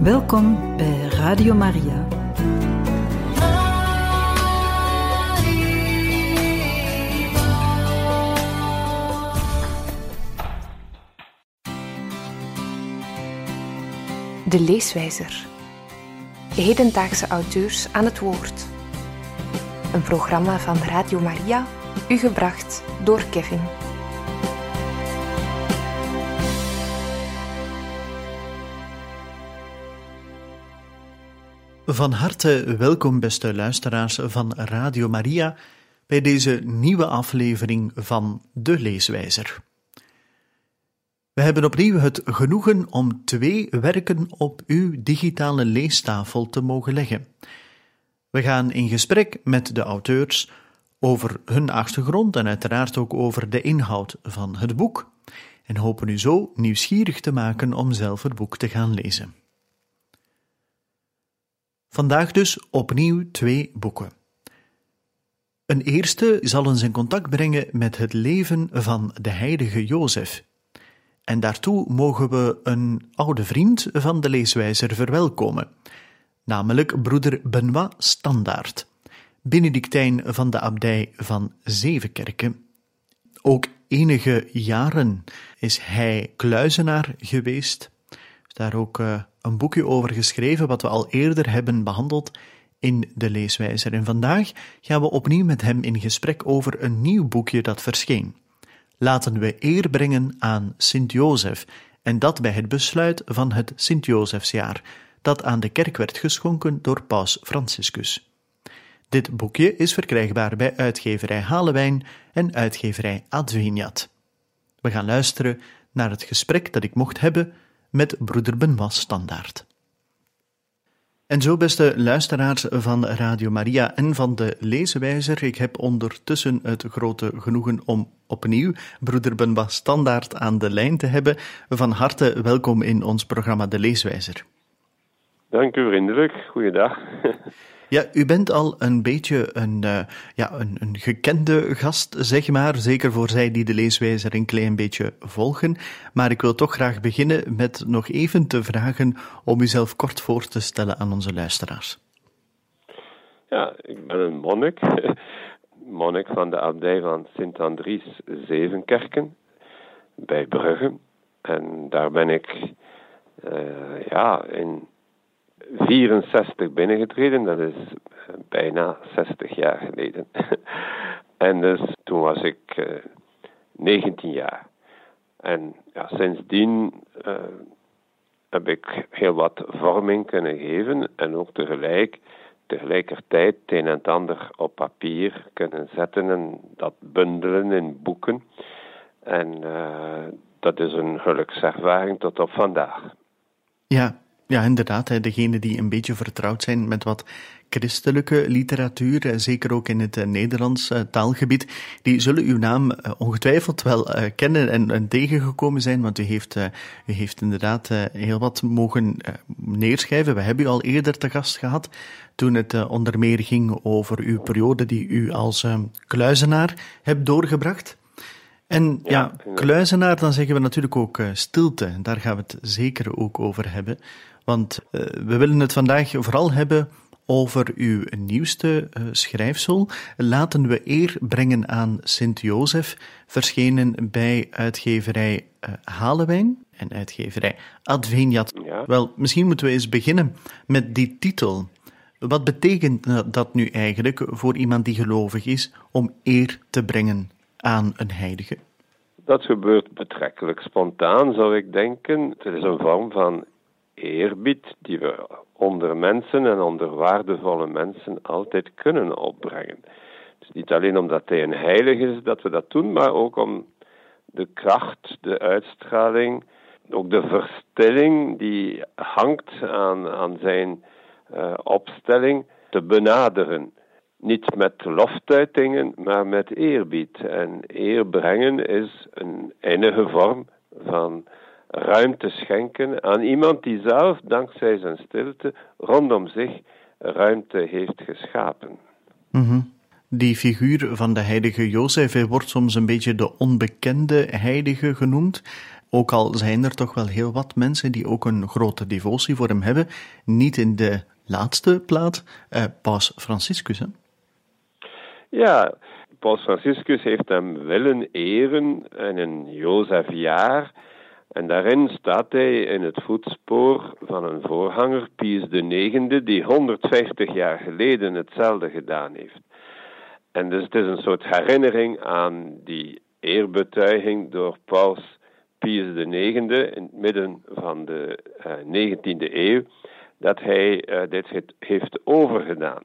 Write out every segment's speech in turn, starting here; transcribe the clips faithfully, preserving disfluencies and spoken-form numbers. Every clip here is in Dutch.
Welkom bij Radio Maria. De leeswijzer. Hedendaagse auteurs aan het woord. Een programma van Radio Maria, u gebracht door Kevin. Van harte welkom, beste luisteraars van Radio Maria, bij deze nieuwe aflevering van De Leeswijzer. We hebben opnieuw het genoegen om twee werken op uw digitale leestafel te mogen leggen. We gaan in gesprek met de auteurs over hun achtergrond en uiteraard ook over de inhoud van het boek en hopen u zo nieuwsgierig te maken om zelf het boek te gaan lezen. Vandaag dus opnieuw twee boeken. Een eerste zal ons in contact brengen met het leven van de heilige Jozef. En daartoe mogen we een oude vriend van de leeswijzer verwelkomen, namelijk broeder Benoît Standaert, benedictijn van de abdij van Zevenkerken. Ook enige jaren is hij kluizenaar geweest. Daar ook uh, een boekje over geschreven, wat we al eerder hebben behandeld in de leeswijzer. En vandaag gaan we opnieuw met hem in gesprek over een nieuw boekje dat verscheen. Laten we eer brengen aan Sint-Jozef, en dat bij het besluit van het Sint-Jozefsjaar, dat aan de kerk werd geschonken door paus Franciscus. Dit boekje is verkrijgbaar bij uitgeverij Halewijn en uitgeverij Adveniat. We gaan luisteren naar het gesprek dat ik mocht hebben met broeder Benoît Standaert. En zo, beste luisteraars van Radio Maria en van de leeswijzer, ik heb ondertussen het grote genoegen om opnieuw broeder Benoît Standaert aan de lijn te hebben. Van harte welkom in ons programma De Leeswijzer. Dank u vriendelijk, goeiedag. Ja, u bent al een beetje een, uh, ja, een, een gekende gast, zeg maar, zeker voor zij die de leeswijzer een klein beetje volgen. Maar ik wil toch graag beginnen met nog even te vragen om uzelf kort voor te stellen aan onze luisteraars. Ja, ik ben een monnik, monnik van de abdij van Sint-Andries Zevenkerken bij Brugge. En daar ben ik uh, ja, in vierenzestig binnengetreden, dat is bijna zestig jaar geleden. En dus toen was ik uh, negentien jaar. En ja, sindsdien uh, heb ik heel wat vorming kunnen geven en ook tegelijk, tegelijkertijd het een en het ander op papier kunnen zetten en dat bundelen in boeken. En uh, dat is een gelukservaring tot op vandaag. Ja. Ja, inderdaad. Degenen die een beetje vertrouwd zijn met wat christelijke literatuur, zeker ook in het Nederlands taalgebied, die zullen uw naam ongetwijfeld wel kennen en, en tegengekomen zijn, want u heeft, u heeft inderdaad heel wat mogen neerschrijven. We hebben u al eerder te gast gehad, toen het onder meer ging over uw periode die u als kluizenaar hebt doorgebracht. En ja, ja, kluizenaar, dan zeggen we natuurlijk ook uh, stilte. Daar gaan we het zeker ook over hebben. Want uh, we willen het vandaag vooral hebben over uw nieuwste uh, schrijfsel. Laten we eer brengen aan Sint-Jozef, verschenen bij uitgeverij uh, Halewijn en uitgeverij Adveniat. Ja. Wel, misschien moeten we eens beginnen met die titel. Wat betekent dat nu eigenlijk voor iemand die gelovig is om eer te brengen aan een heilige? Dat gebeurt betrekkelijk spontaan, zou ik denken. Het is een vorm van eerbied die we onder mensen en onder waardevolle mensen altijd kunnen opbrengen. Dus niet alleen omdat hij een heilige is dat we dat doen, maar ook om de kracht, de uitstraling, ook de verstilling die hangt aan, aan zijn uh, opstelling te benaderen. Niet met loftuitingen, maar met eerbied. En eer brengen is een enige vorm van ruimte schenken aan iemand die zelf, dankzij zijn stilte, rondom zich ruimte heeft geschapen. Mm-hmm. Die figuur van de heilige Jozef wordt soms een beetje de onbekende heilige genoemd. ook al zijn er toch wel heel wat mensen die ook een grote devotie voor hem hebben, niet in de laatste plaats, uh, Paus Franciscus, hè? Ja, Paus Franciscus heeft hem willen eren in een Jozefjaar. En daarin staat hij in het voetspoor van een voorganger, Pius de negende, die honderdvijftig jaar geleden hetzelfde gedaan heeft. En dus het is een soort herinnering aan die eerbetuiging door Paus Pius de negende in het midden van de uh, negentiende eeuw, dat hij uh, dit heeft overgedaan.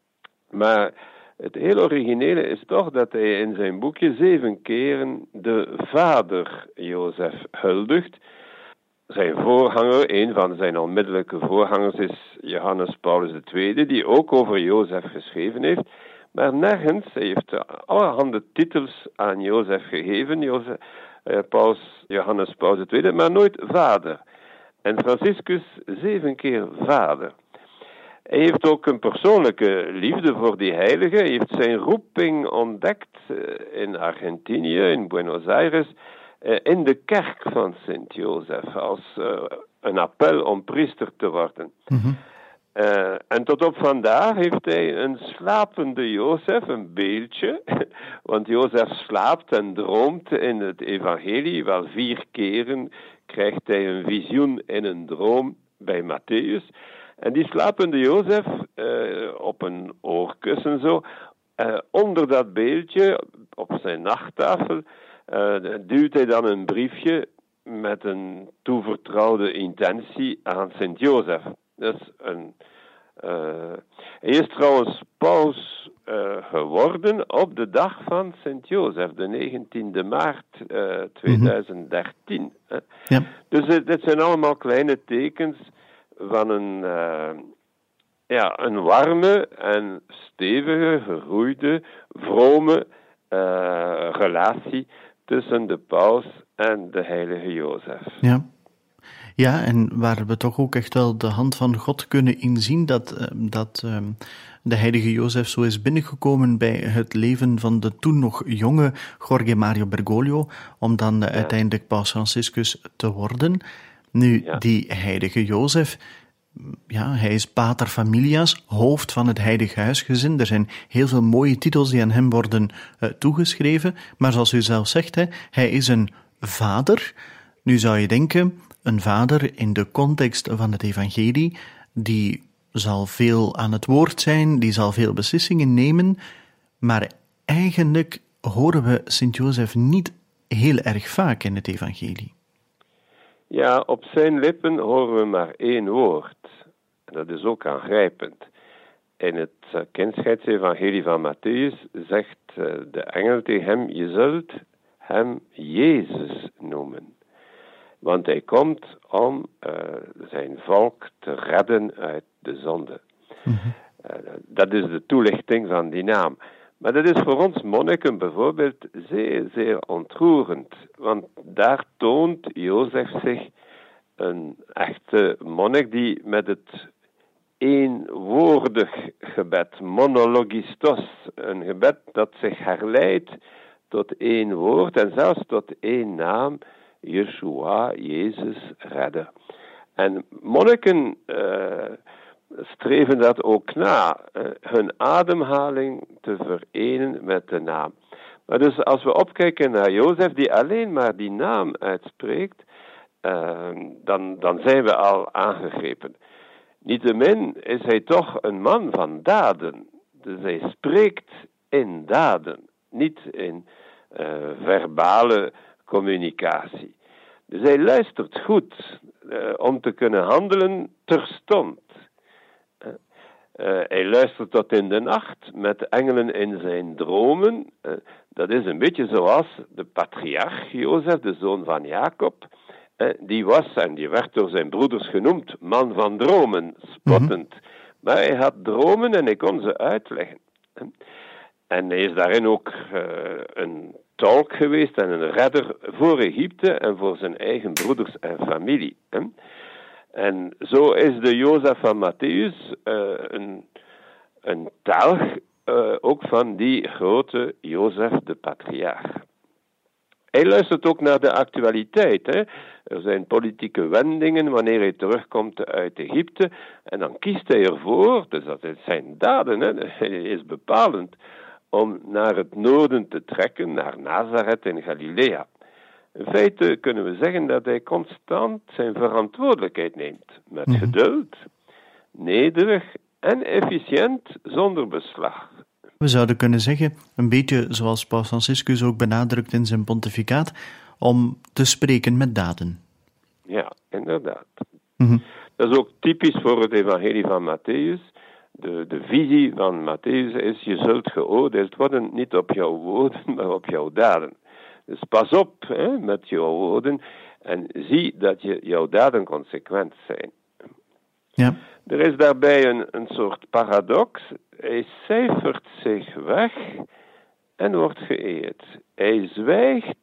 Maar het heel originele is toch dat hij in zijn boekje zeven keren de vader Jozef huldigt. Zijn voorganger, een van zijn onmiddellijke voorgangers, is Johannes Paulus de tweede, die ook over Jozef geschreven heeft. Maar nergens, hij heeft allerhande titels aan Jozef gegeven, Jozef, eh, Paus, Johannes Paulus de tweede, maar nooit vader. En Franciscus zeven keer vader. Hij heeft ook een persoonlijke liefde voor die heilige. Hij heeft zijn roeping ontdekt in Argentinië, in Buenos Aires, in de kerk van Sint Jozef, als uh, een appel om priester te worden. Mm-hmm. Uh, en tot op vandaag heeft hij een slapende Jozef, een beeldje, want Jozef slaapt en droomt in het evangelie. Wel vier keren krijgt hij een visioen in een droom bij Matthäus. En die slapende Jozef, uh, op een oorkussen zo, uh, onder dat beeldje, op zijn nachttafel, uh, duwt hij dan een briefje met een toevertrouwde intentie aan Sint Jozef. Dat is een... Uh, hij is trouwens paus uh, geworden op de dag van Sint Jozef, de negentiende maart uh, tweeduizend dertien. Mm-hmm. Ja. Dus uh, dit zijn allemaal kleine tekens van een, uh, ja, een warme en stevige, geroeide, vrome uh, relatie tussen de paus en de heilige Jozef. Ja. Ja, en waar we toch ook echt wel de hand van God kunnen inzien dat, uh, dat uh, de heilige Jozef zo is binnengekomen bij het leven van de toen nog jonge Jorge Mario Bergoglio, om dan uh, ja. uiteindelijk Paus Franciscus te worden. Nu, ja. die heilige Jozef, ja, hij is pater familias, hoofd van het heilige huisgezin. Er zijn heel veel mooie titels die aan hem worden uh, toegeschreven, maar zoals u zelf zegt, hè, hij is een vader. Nu zou je denken, een vader in de context van het evangelie, die zal veel aan het woord zijn, die zal veel beslissingen nemen, maar eigenlijk horen we Sint Jozef niet heel erg vaak in het evangelie. Ja, op zijn lippen horen we maar één woord. En dat is ook aangrijpend. In het uh, kindscheidsevangelie van Matthäus zegt uh, de engel tegen hem, je zult hem Jezus noemen. Want hij komt om uh, zijn volk te redden uit de zonde. Mm-hmm. Uh, dat is de toelichting van die naam. Maar dat is voor ons monniken bijvoorbeeld zeer, zeer ontroerend. Want daar toont Jozef zich een echte monnik die met het eenwoordig gebed, monologistos, een gebed dat zich herleidt tot één woord en zelfs tot één naam, Yeshua, Jezus, redder. En monniken uh, streven dat ook na, uh, hun ademhaling te verenen met de naam. Maar dus als we opkijken naar Jozef, die alleen maar die naam uitspreekt, uh, dan, dan zijn we al aangegrepen. Niettemin is hij toch een man van daden. Dus hij spreekt in daden, niet in uh, verbale communicatie. Dus hij luistert goed uh, om te kunnen handelen terstond. Uh, uh, hij luistert tot in de nacht met engelen in zijn dromen. Uh, dat is een beetje zoals de patriarch Jozef, de zoon van Jacob. Uh, die was, en die werd door zijn broeders genoemd, man van dromen, spottend. Mm-hmm. Maar hij had dromen en hij kon ze uitleggen. Uh, en hij is daarin ook uh, een tolk geweest en een redder voor Egypte en voor zijn eigen broeders en familie. Hè? En zo is de Jozef van Matthäus uh, een, een telg uh, ook van die grote Jozef de patriarch. Hij luistert ook naar de actualiteit. Hè. Er zijn politieke wendingen wanneer hij terugkomt uit Egypte. En dan kiest hij ervoor, dus dat zijn daden, hè. Hij is bepalend, om naar het noorden te trekken, naar Nazareth in Galilea. In feite kunnen we zeggen dat hij constant zijn verantwoordelijkheid neemt. Met Mm-hmm. geduld, nederig en efficiënt, zonder beslag. We zouden kunnen zeggen, een beetje zoals Paus Franciscus ook benadrukt in zijn pontificaat, om te spreken met daden. Ja, inderdaad. Mm-hmm. Dat is ook typisch voor het evangelie van Matthäus. De, de visie van Matthäus is, je zult geoordeeld worden niet op jouw woorden, maar op jouw daden. Dus pas op hè, met jouw woorden en zie dat je, jouw daden consequent zijn. Ja. Er is daarbij een, een soort paradox. Hij cijfert zich weg en wordt geëerd. Hij zwijgt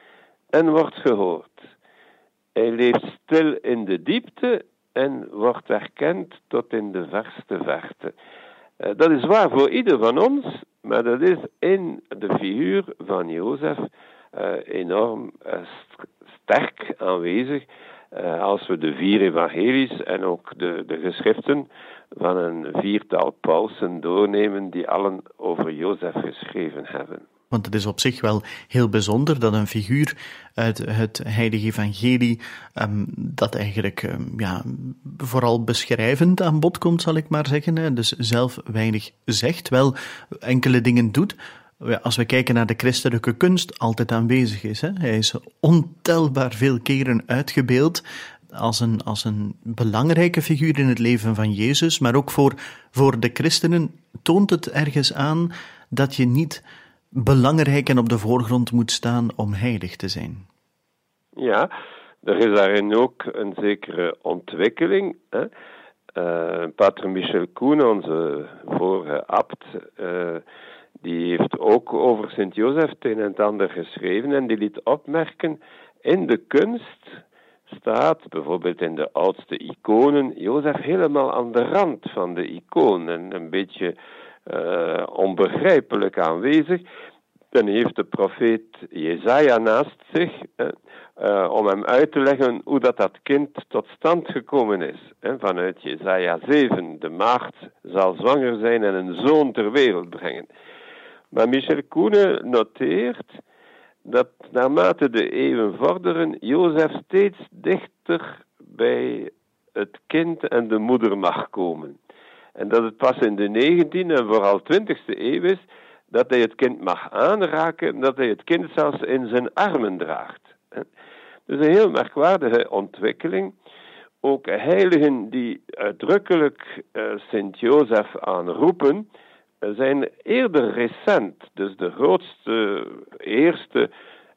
en wordt gehoord. Hij leeft stil in de diepte en wordt erkend tot in de verste verte. Uh, dat is waar voor ieder van ons, maar dat is in de figuur van Jozef uh, enorm uh, st- sterk aanwezig. Uh, als we de vier evangelies en ook de, de geschriften van een viertal pausen doornemen die allen over Jozef geschreven hebben. Want het is op zich wel heel bijzonder dat een figuur uit het heilige evangelie, um, dat eigenlijk um, ja, vooral beschrijvend aan bod komt, zal ik maar zeggen, hè, dus zelf weinig zegt, wel enkele dingen doet. Als we kijken naar de christelijke kunst, altijd aanwezig is. Hè. Hij is ontelbaar veel keren uitgebeeld als een, als een belangrijke figuur in het leven van Jezus, maar ook voor, voor de christenen toont het ergens aan dat je niet belangrijk en op de voorgrond moet staan om heilig te zijn. Ja, er is daarin ook een zekere ontwikkeling. Hè. Uh, Pater Michel Koen, onze vorige abt, uh, die heeft ook over Sint-Jozef het een en het ander geschreven en die liet opmerken, in de kunst staat, bijvoorbeeld in de oudste iconen, Jozef helemaal aan de rand van de icoon en een beetje uh, onbegrijpelijk aanwezig. Dan heeft de profeet Jesaja naast zich, uh, uh, om hem uit te leggen hoe dat, dat kind tot stand gekomen is. Uh, vanuit Jesaja zeven, de maagd zal zwanger zijn en een zoon ter wereld brengen. Maar Michel Koenen noteert dat naarmate de eeuwen vorderen, Jozef steeds dichter bij het kind en de moeder mag komen. En dat het pas in de negentiende en vooral twintigste eeuw is dat hij het kind mag aanraken, dat hij het kind zelfs in zijn armen draagt. Dus een heel merkwaardige ontwikkeling. Ook heiligen die uitdrukkelijk uh, Sint-Jozef aanroepen, zijn eerder recent. Dus de grootste, eerste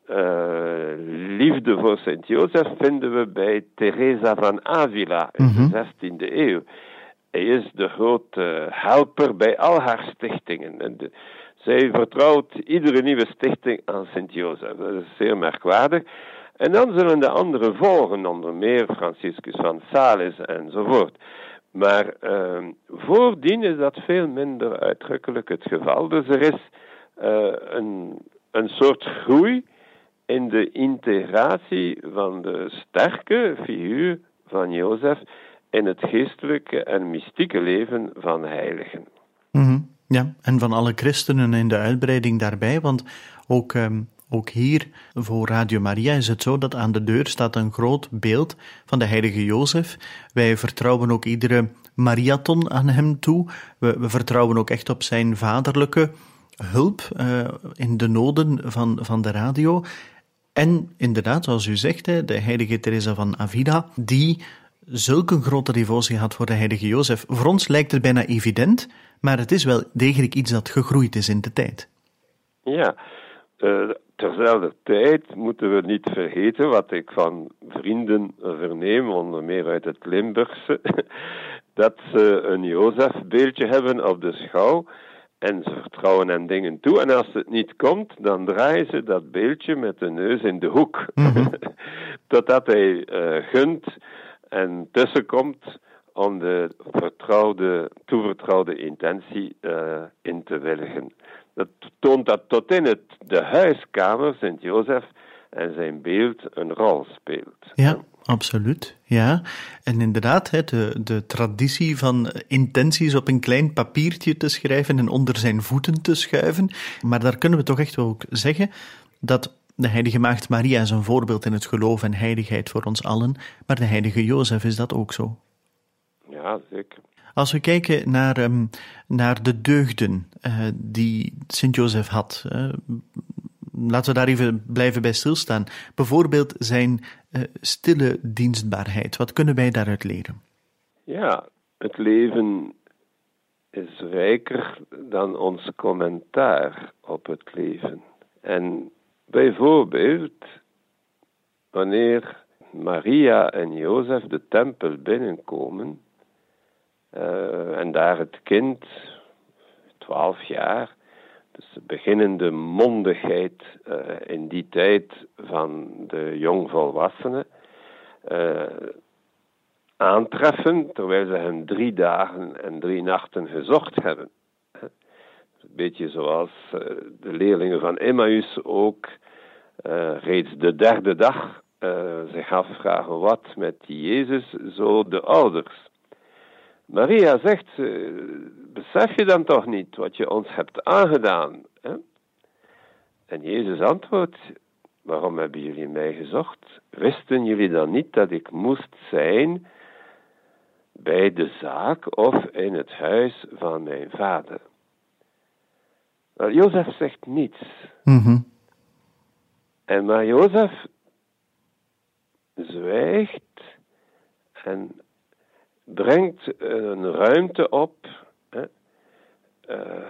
uh, liefde voor Sint-Jozef vinden we bij Teresa van Avila in mm-hmm. de zestiende eeuw. Hij is de grote helper bij al haar stichtingen. En de, zij vertrouwt iedere nieuwe stichting aan Sint-Jozef. Dat is zeer merkwaardig. En dan zullen de anderen volgen, onder meer Franciscus van Sales enzovoort. Maar uh, voordien is dat veel minder uitdrukkelijk het geval. Dus er is uh, een, een soort groei in de integratie van de sterke figuur van Jozef in het geestelijke en mystieke leven van heiligen. Mm-hmm. Ja, en van alle christenen in de uitbreiding daarbij, want ook, um, ook hier voor Radio Maria is het zo dat aan de deur staat een groot beeld van de heilige Jozef. Wij vertrouwen ook iedere Mariathon aan hem toe. We, we vertrouwen ook echt op zijn vaderlijke hulp uh, in de noden van, van de radio. En inderdaad, zoals u zegt, de heilige Teresa van Avila, die zulke grote devotie had voor de heilige Jozef. Voor ons lijkt het bijna evident, maar het is wel degelijk iets dat gegroeid is in de tijd. Ja, uh, terzelfde tijd moeten we niet vergeten wat ik van vrienden verneem, onder meer uit het Limburgse, dat ze een Jozefbeeldje hebben op de schouw en ze vertrouwen hem dingen toe. En als het niet komt, dan draaien ze dat beeldje met de neus in de hoek. Mm-hmm. Totdat hij uh, gunt en tussenkomt om de vertrouwde, toevertrouwde intentie uh, in te willigen. Dat toont dat tot in het, de huiskamer Sint-Jozef en zijn beeld een rol speelt. Ja, absoluut. Ja. En inderdaad, de, de traditie van intenties op een klein papiertje te schrijven en onder zijn voeten te schuiven. Maar daar kunnen we toch echt wel ook zeggen dat de heilige maagd Maria is een voorbeeld in het geloof en heiligheid voor ons allen, maar de heilige Jozef is dat ook zo. Ja, zeker. Als we kijken naar, um, naar de deugden uh, die Sint-Jozef had, uh, laten we daar even blijven bij stilstaan. Bijvoorbeeld zijn uh, stille dienstbaarheid. Wat kunnen wij daaruit leren? Ja, het leven is rijker dan ons commentaar op het leven. En bijvoorbeeld, wanneer Maria en Jozef de tempel binnenkomen, uh, en daar het kind, twaalf jaar, dus de beginnende mondigheid uh, in die tijd van de jongvolwassenen, uh, aantreffen, terwijl ze hem drie dagen en drie nachten gezocht hebben. Een beetje zoals uh, de leerlingen van Emmaus ook uh, reeds de derde dag uh, zich afvragen wat met die Jezus, zo de ouders. Maria zegt, uh, besef je dan toch niet wat je ons hebt aangedaan? Hè? En Jezus antwoordt, waarom hebben jullie mij gezocht? Wisten jullie dan niet dat ik moest zijn bij de zaak of in het huis van mijn vader? Wel, Jozef zegt niets. Mm-hmm. En maar Jozef zwijgt en brengt een ruimte op hè, uh,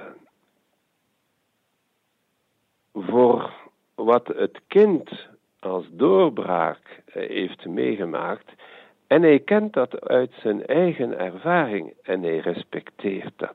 voor wat het kind als doorbraak heeft meegemaakt. En hij kent dat uit zijn eigen ervaring en hij respecteert dat.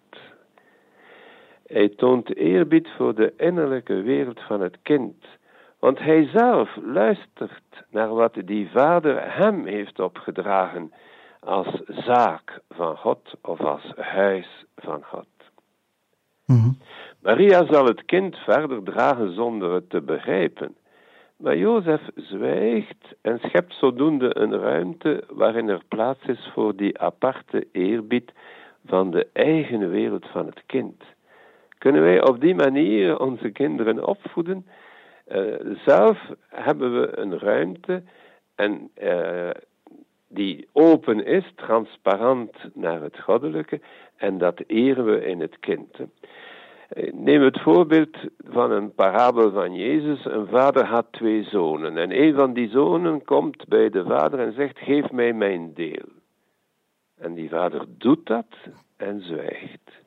Hij toont eerbied voor de innerlijke wereld van het kind. Want hij zelf luistert naar wat die vader hem heeft opgedragen als zaak van God of als huis van God. Mm-hmm. Maria zal het kind verder dragen zonder het te begrijpen. Maar Jozef zwijgt en schept zodoende een ruimte waarin er plaats is voor die aparte eerbied van de eigen wereld van het kind. Kunnen wij op die manier onze kinderen opvoeden? Uh, zelf hebben we een ruimte en uh, die open is, transparant naar het goddelijke, en dat eren we in het kind. Uh, neem het voorbeeld van een parabel van Jezus. Een vader had twee zonen en een van die zonen komt bij de vader en zegt, geef mij mijn deel. En die vader doet dat en zwijgt.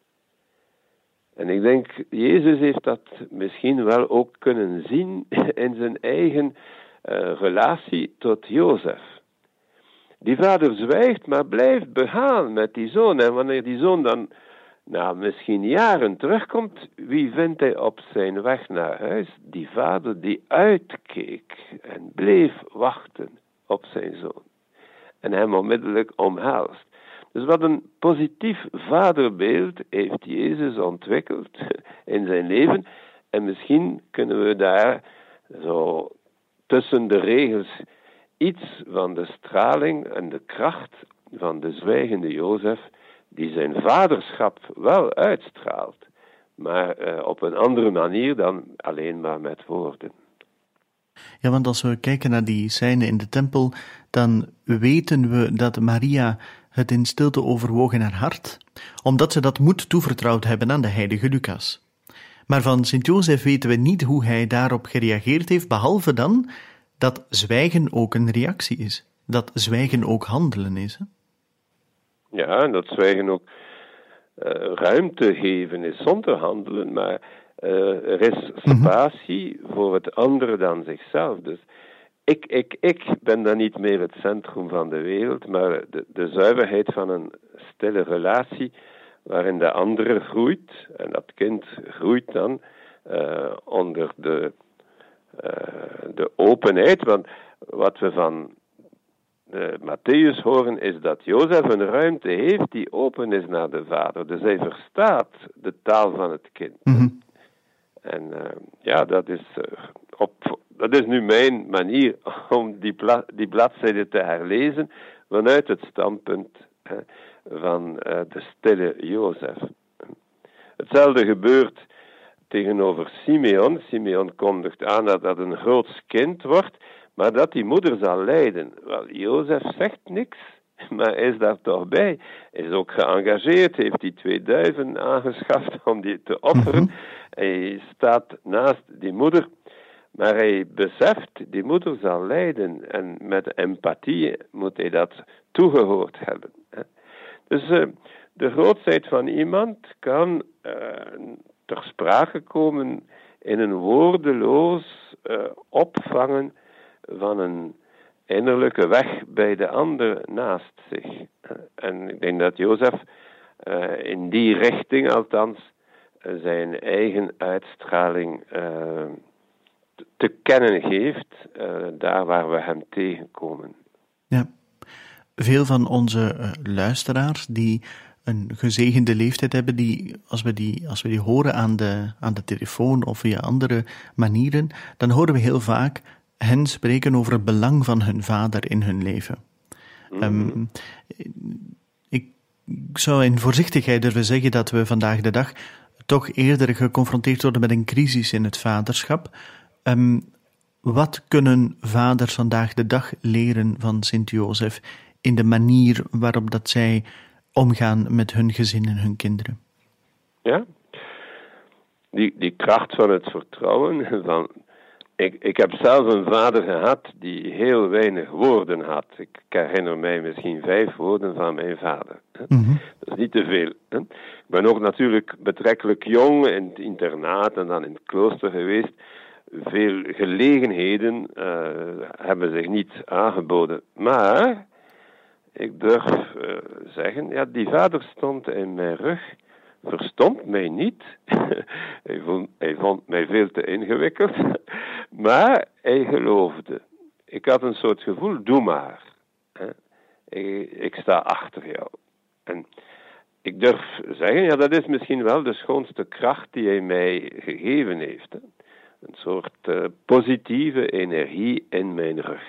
En ik denk, Jezus heeft dat misschien wel ook kunnen zien in zijn eigen uh, relatie tot Jozef. Die vader zwijgt, maar blijft begaan met die zoon. En wanneer die zoon dan na misschien jaren terugkomt, wie vindt hij op zijn weg naar huis? Die vader die uitkeek en bleef wachten op zijn zoon. En hem onmiddellijk omhelst. Dus wat een positief vaderbeeld heeft Jezus ontwikkeld in zijn leven. En misschien kunnen we daar zo tussen de regels iets van de straling en de kracht van de zwijgende Jozef, die zijn vaderschap wel uitstraalt, maar uh, op een andere manier dan alleen maar met woorden. Ja, want als we kijken naar die scène in de tempel, dan weten we dat Maria het in stilte overwoog in haar hart, omdat ze dat moet toevertrouwd hebben aan de heilige Lucas. Maar van Sint-Jozef weten we niet hoe hij daarop gereageerd heeft, behalve dan dat zwijgen ook een reactie is. Dat zwijgen ook handelen is. Hè? Ja, en dat zwijgen ook uh, ruimte geven is zonder handelen, maar uh, er is spatie mm-hmm. voor het andere dan zichzelf. Dus ik, ik, ik ben dan niet meer het centrum van de wereld, maar de, de zuiverheid van een stille relatie waarin de andere groeit, en dat kind groeit dan uh, onder de, uh, de openheid. Want wat we van uh, Matthäus horen is dat Jozef een ruimte heeft die open is naar de vader. Dus hij verstaat de taal van het kind. Mm-hmm. En uh, ja, dat is uh, op dat is nu mijn manier om die, pla- die bladzijde te herlezen vanuit het standpunt hè, van uh, de stille Jozef. Hetzelfde gebeurt tegenover Simeon. Simeon kondigt aan dat dat een groots kind wordt, maar dat die moeder zal lijden. Wel, Jozef zegt niks, maar hij is daar toch bij. Hij is ook geëngageerd, heeft die twee duiven aangeschaft om die te offeren. Mm-hmm. Hij staat naast die moeder, maar hij beseft, die moeder zal lijden. En met empathie moet hij dat toegehoord hebben. Dus uh, de grootheid van iemand kan uh, ter sprake komen in een woordeloos uh, opvangen van een innerlijke weg bij de ander naast zich. En ik denk dat Jozef uh, in die richting althans uh, zijn eigen uitstraling uh, te kennen geeft, uh, daar waar we hem tegenkomen. Ja, veel van onze uh, luisteraars die een gezegende leeftijd hebben, die, als we die, als we die horen aan de, aan de telefoon of via andere manieren, dan horen we heel vaak hen spreken over het belang van hun vader in hun leven. Mm-hmm. Um, ik zou in voorzichtigheid durven zeggen dat we vandaag de dag toch eerder geconfronteerd worden met een crisis in het vaderschap. Um, wat kunnen vaders vandaag de dag leren van Sint-Jozef in de manier waarop dat zij omgaan met hun gezin en hun kinderen? Ja, die, die kracht van het vertrouwen. Van, ik, ik heb zelf een vader gehad die heel weinig woorden had. Ik herinner mij misschien vijf woorden van mijn vader. Mm-hmm. Dat is niet te veel. Hè? Ik ben ook natuurlijk betrekkelijk jong in het internaat en dan in het klooster geweest. Veel gelegenheden uh, hebben zich niet aangeboden. Maar ik durf uh, zeggen, ja, die vader stond in mijn rug, verstond mij niet. hij, vond, hij vond mij veel te ingewikkeld. Maar hij geloofde. Ik had een soort gevoel, doe maar. Ik, ik sta achter jou. En ik durf zeggen, ja, dat is misschien wel de schoonste kracht die hij mij gegeven heeft. Hè. Een soort uh, positieve energie in mijn rug.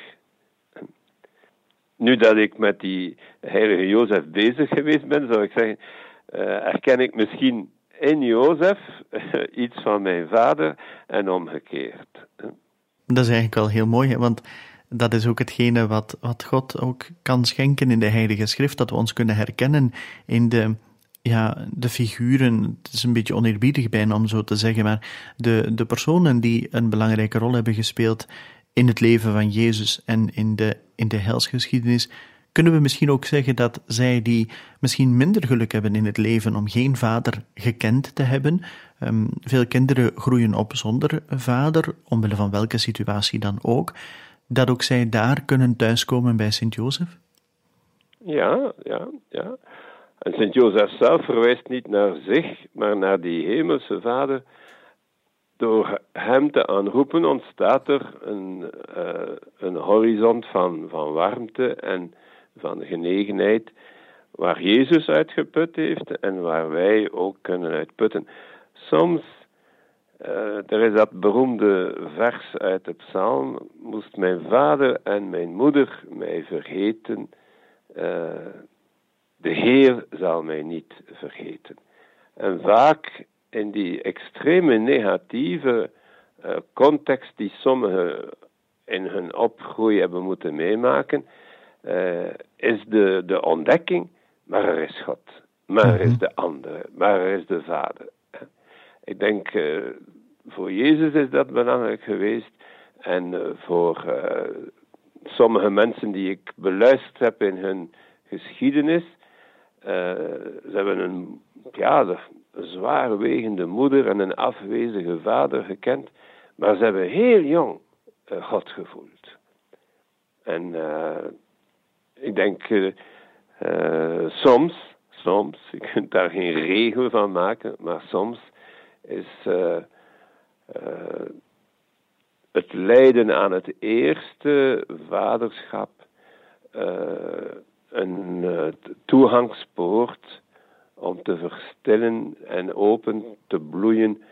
Nu dat ik met die heilige Jozef bezig geweest ben, zou ik zeggen, uh, herken ik misschien in Jozef uh, iets van mijn vader en omgekeerd. Dat is eigenlijk wel heel mooi, hè? Want dat is ook hetgene wat, wat God ook kan schenken in de Heilige Schrift, dat we ons kunnen herkennen in de, ja, de figuren. Het is een beetje oneerbiedig bijna om zo te zeggen, maar de, de personen die een belangrijke rol hebben gespeeld in het leven van Jezus en in de, in de heilsgeschiedenis, kunnen we misschien ook zeggen dat zij die misschien minder geluk hebben in het leven om geen vader gekend te hebben. Um, veel kinderen groeien op zonder vader, omwille van welke situatie dan ook, dat ook zij daar kunnen thuiskomen bij Sint-Jozef? Ja, ja, ja. En Sint-Jozef zelf verwijst niet naar zich, maar naar die hemelse vader. Door hem te aanroepen ontstaat er een, uh, een horizon van, van warmte en van genegenheid, waar Jezus uitgeput heeft en waar wij ook kunnen uitputten. Soms, uh, er is dat beroemde vers uit de psalm, moest mijn vader en mijn moeder mij vergeten, uh, de Heer zal mij niet vergeten. En vaak in die extreme negatieve uh, context die sommigen in hun opgroei hebben moeten meemaken, uh, is de, de ontdekking, maar er is God, maar er is de andere, maar er is de Vader. Ik denk, uh, voor Jezus is dat belangrijk geweest en uh, voor uh, sommige mensen die ik beluisterd heb in hun geschiedenis, uh, ze hebben een, ja, de, een zwaarwegende moeder en een afwezige vader gekend, maar ze hebben heel jong uh, God gevoeld. En uh, ik denk, uh, uh, soms, soms, je kunt daar geen regel van maken, maar soms is uh, uh, het lijden aan het eerste vaderschap uh, een uh, toegangspoort om te verstillen en open te bloeien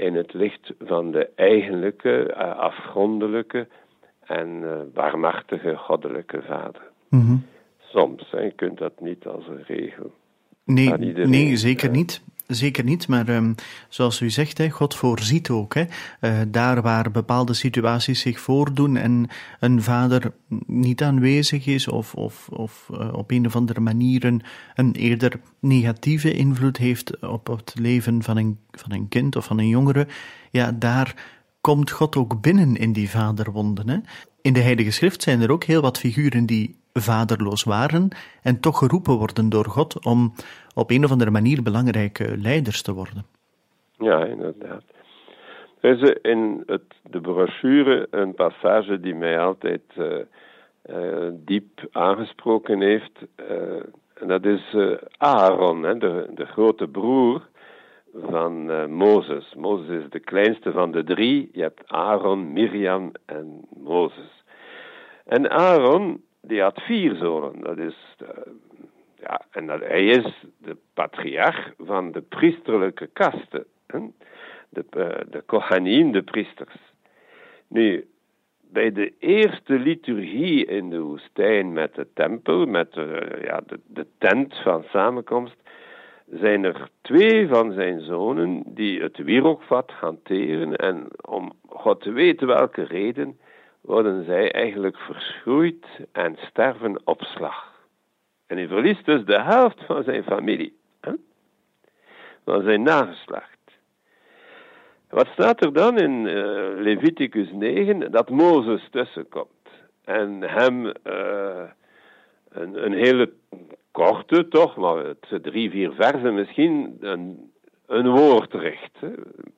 in het licht van de eigenlijke, uh, afgrondelijke en uh, barmhartige goddelijke Vader. Mm-hmm. Soms, hè, je kunt dat niet als een regel. Nee, nee zeker uh, niet. Zeker niet, maar um, zoals u zegt, hè, God voorziet ook. Hè, uh, daar waar bepaalde situaties zich voordoen en een vader niet aanwezig is of, of, of uh, op een of andere manier een, een eerder negatieve invloed heeft op het leven van een, van een kind of van een jongere, ja, daar komt God ook binnen in die vaderwonden. Hè. In de Heilige Schrift zijn er ook heel wat figuren die vaderloos waren en toch geroepen worden door God om op een of andere manier belangrijke leiders te worden. Ja, inderdaad. Er is in het, de brochure een passage die mij altijd uh, uh, diep aangesproken heeft. Uh, en dat is uh, Aaron, hè, de, de grote broer van uh, Mozes. Mozes is de kleinste van de drie. Je hebt Aaron, Mirjam en Mozes. En Aaron, die had vier zonen. Dat is... Uh, Ja, en dat, hij is de patriarch van de priesterlijke kaste. Hè? De, uh, de Kohanim, de priesters. Nu, bij de eerste liturgie in de woestijn met de tempel, met de, ja, de, de tent van samenkomst, zijn er twee van zijn zonen die het wierookvat hanteren. En om God te weten welke reden, worden zij eigenlijk verschroeid en sterven op slag. En hij verliest dus de helft van zijn familie. Hè? Van zijn nageslacht. Wat staat er dan in uh, Leviticus negen? Dat Mozes tussenkomt. En hem uh, een, een hele korte, toch, maar het, drie, vier versen misschien, een, een woord richt. Hè?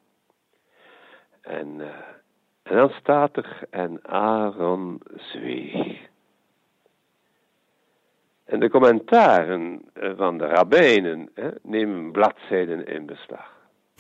En, uh, en dan staat er, en Aaron zweeg. En de commentaren van de rabbijnen hè, nemen bladzijden in beslag.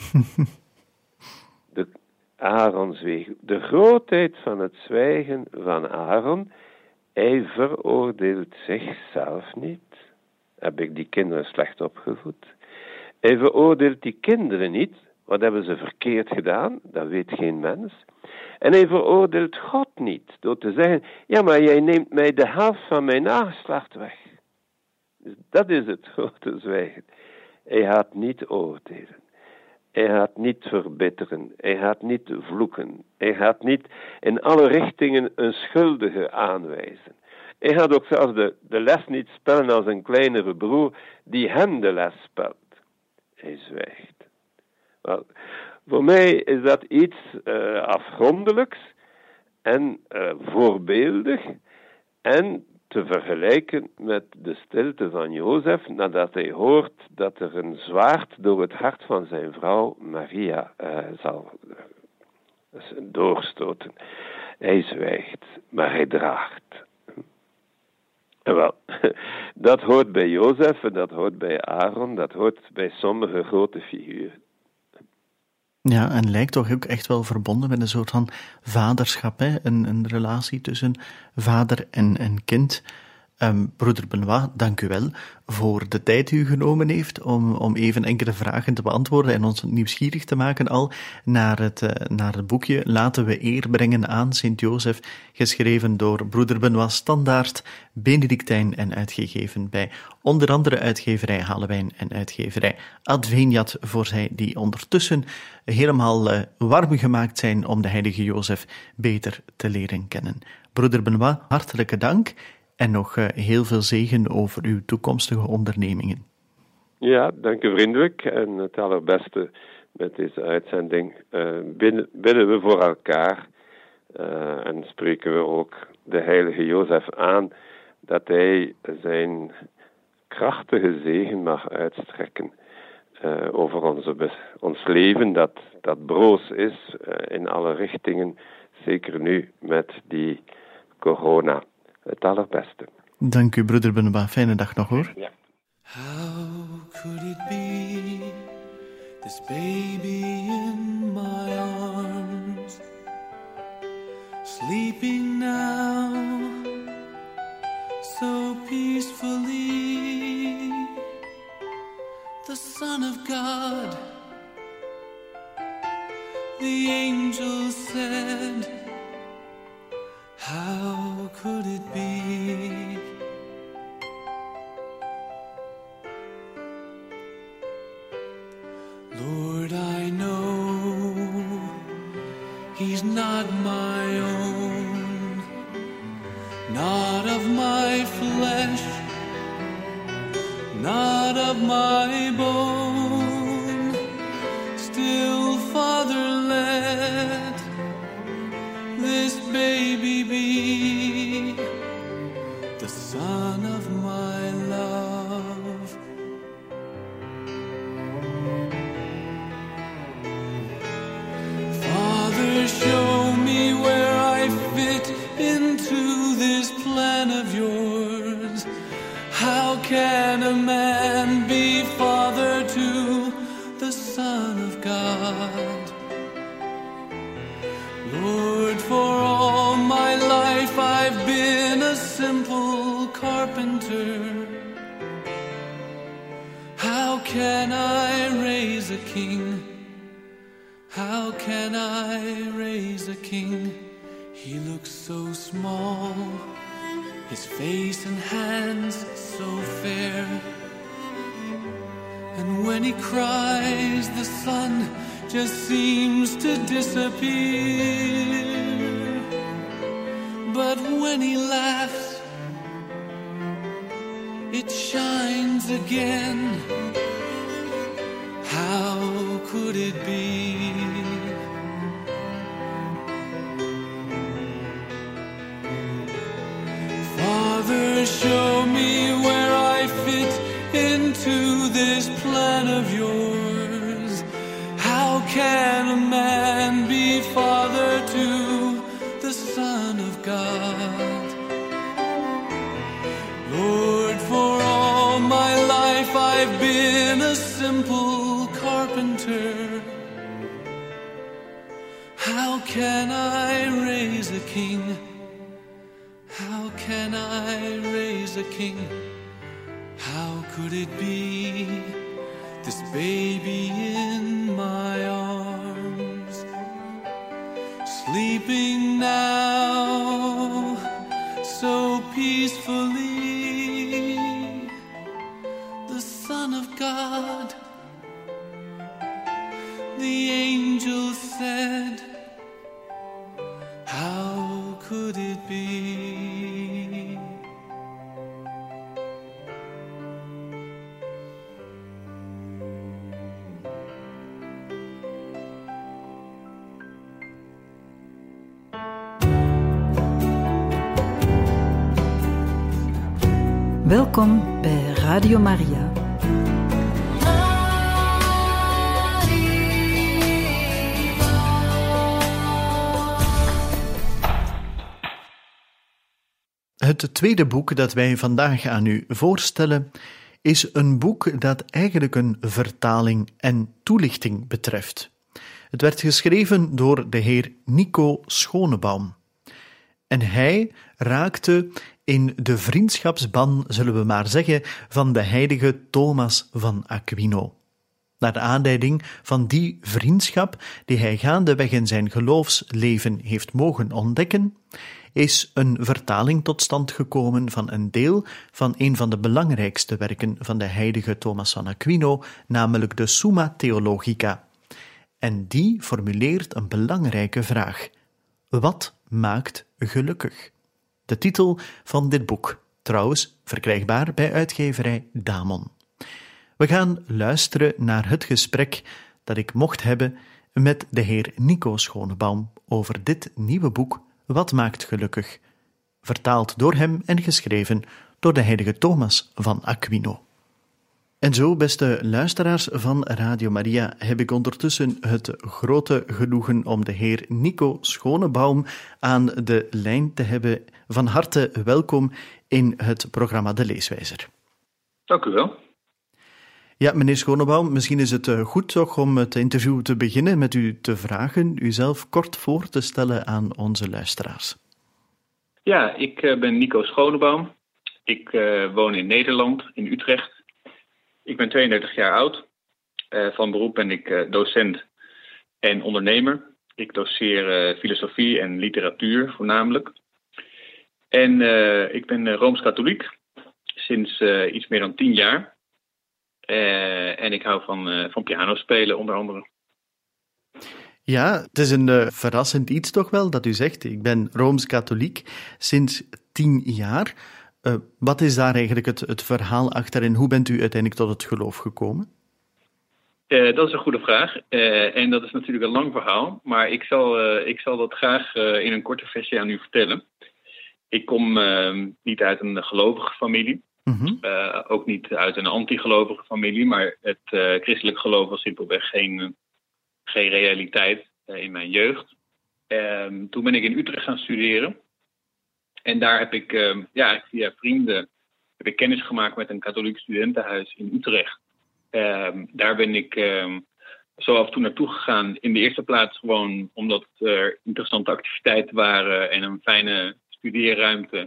De Aaron zweeg. De grootheid van het zwijgen van Aaron, hij veroordeelt zichzelf niet. Heb ik die kinderen slecht opgevoed? Hij veroordeelt die kinderen niet. Wat hebben ze verkeerd gedaan? Dat weet geen mens. En hij veroordeelt God niet, door te zeggen, ja, maar jij neemt mij de helft van mijn nageslacht weg. Dus dat is het grote zwijgen. Hij gaat niet oordelen. Hij gaat niet verbitteren. Hij gaat niet vloeken. Hij gaat niet in alle richtingen een schuldige aanwijzen. Hij gaat ook zelfs de, de les niet spellen als een kleinere broer die hem de les spelt. Hij zwijgt. Wel, voor mij is dat iets uh, afgrondelijks en uh, voorbeeldig en te vergelijken met de stilte van Jozef nadat hij hoort dat er een zwaard door het hart van zijn vrouw Maria uh, zal uh, doorstoten. Hij zwijgt, maar hij draagt. En wel, dat hoort bij Jozef en dat hoort bij Aaron, dat hoort bij sommige grote figuren. Ja, en lijkt toch ook echt wel verbonden met een soort van vaderschap, hè? Een, een relatie tussen vader en, en kind. Um, broeder Benoit, dank u wel voor de tijd die u genomen heeft om, om even enkele vragen te beantwoorden en ons nieuwsgierig te maken al naar het, uh, naar het boekje Laten we eer brengen aan Sint-Jozef, geschreven door broeder Benoit Standaard, Benedictijn en uitgegeven bij onder andere uitgeverij Halewijn en uitgeverij Adveniat, voor zij die ondertussen helemaal uh, warm gemaakt zijn om de heilige Jozef beter te leren kennen. Broeder Benoit, hartelijke dank. En nog uh, heel veel zegen over uw toekomstige ondernemingen. Ja, dank u vriendelijk. En het allerbeste met deze uitzending. Uh, bidden, bidden we voor elkaar. Uh, en spreken we ook de heilige Jozef aan dat hij zijn krachtige zegen mag uitstrekken uh, over onze, ons leven. Dat, dat broos is uh, in alle richtingen. Zeker nu met die corona. Het allerbeste. Dank u, broeder Benoit. Fijne dag nog, hoor. Ja. How could it be, this baby in my arms, sleeping now, so peacefully, the Son of God, The angel said, how could it be? Lord, I know he's not my own, not of my flesh, not of my bone. Still, Father, let this baby be the son of my love. Father, show me where I fit into this plan of yours. How can a man be father to the Son of God? Lord, for all my life I've been a simple carpenter. How can I raise a king? How can I raise a king? He looks so small, his face and hands so fair. And when he cries, the sun just seems to disappear. But when he laughs, it shines again. How could it be? Father, show me where I fit into this plan of yours. How can a man be father to the Son of God? Lord, for all my life I've been a simple carpenter. How can I raise a king? How can I raise a king? How could it be this baby in my arms, sleeping now so peacefully, the Son of God? The angel said, how could it be? Welkom bij Radio Maria. Het tweede boek dat wij vandaag aan u voorstellen is een boek dat eigenlijk een vertaling en toelichting betreft. Het werd geschreven door de heer Nico Schoonebaum. En hij raakte in de vriendschapsban, zullen we maar zeggen, van de heilige Thomas van Aquino. Naar de aanleiding van die vriendschap die hij gaandeweg in zijn geloofsleven heeft mogen ontdekken, is een vertaling tot stand gekomen van een deel van een van de belangrijkste werken van de heilige Thomas van Aquino, namelijk de Summa Theologica. En die formuleert een belangrijke vraag. Wat maakt gelukkig? De titel van dit boek, trouwens verkrijgbaar bij uitgeverij Damon. We gaan luisteren naar het gesprek dat ik mocht hebben met de heer Nico Schoonebaum over dit nieuwe boek Wat maakt gelukkig, vertaald door hem en geschreven door de heilige Thomas van Aquino. En zo, beste luisteraars van Radio Maria, heb ik ondertussen het grote genoegen om de heer Nico Schoonebaum aan de lijn te hebben. Van harte welkom in het programma De Leeswijzer. Dank u wel. Ja, meneer Schoonebaum, misschien is het goed toch om het interview te beginnen met u te vragen uzelf kort voor te stellen aan onze luisteraars. Ja, ik ben Nico Schoonebaum. Ik uh, woon in Nederland, in Utrecht. Ik ben tweeëndertig jaar oud. Uh, van beroep ben ik uh, docent en ondernemer. Ik doseer uh, filosofie en literatuur voornamelijk. En uh, ik ben uh, Rooms-Katholiek sinds uh, iets meer dan tien jaar. Uh, en ik hou van, uh, van piano spelen, onder andere. Ja, het is een uh, verrassend iets toch wel dat u zegt. Ik ben Rooms-Katholiek sinds tien jaar. Uh, wat is daar eigenlijk het, het verhaal achter en hoe bent u uiteindelijk tot het geloof gekomen? Uh, dat is een goede vraag. Uh, en dat is natuurlijk een lang verhaal. Maar ik zal, uh, ik zal dat graag uh, in een korte versie aan u vertellen. Ik kom uh, niet uit een gelovige familie. Mm-hmm. Uh, ook niet uit een anti-gelovige familie. Maar het uh, christelijk geloof was simpelweg geen, geen realiteit uh, in mijn jeugd. Uh, toen ben ik in Utrecht gaan studeren. En daar heb ik uh, ja, via vrienden heb ik kennis gemaakt met een katholiek studentenhuis in Utrecht. Uh, daar ben ik uh, zo af en toe naartoe gegaan. In de eerste plaats gewoon omdat er interessante activiteiten waren en een fijne studeerruimte.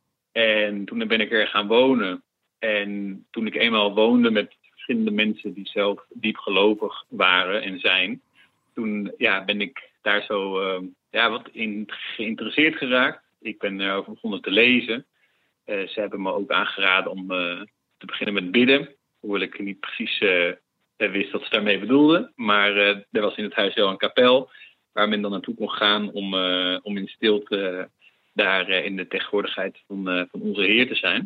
En toen ben ik er gaan wonen. En toen ik eenmaal woonde met verschillende mensen die zelf diep gelovig waren en zijn, toen ja, ben ik daar zo uh, ja, wat in geïnteresseerd geraakt. Ik ben erover begonnen te lezen. Uh, ze hebben me ook aangeraden om uh, te beginnen met bidden. Hoewel ik niet precies uh, wist wat ze daarmee bedoelden. Maar uh, er was in het huis wel een kapel waar men dan naartoe kon gaan om, uh, om in stilte uh, daar uh, in de tegenwoordigheid van, uh, van onze Heer te zijn.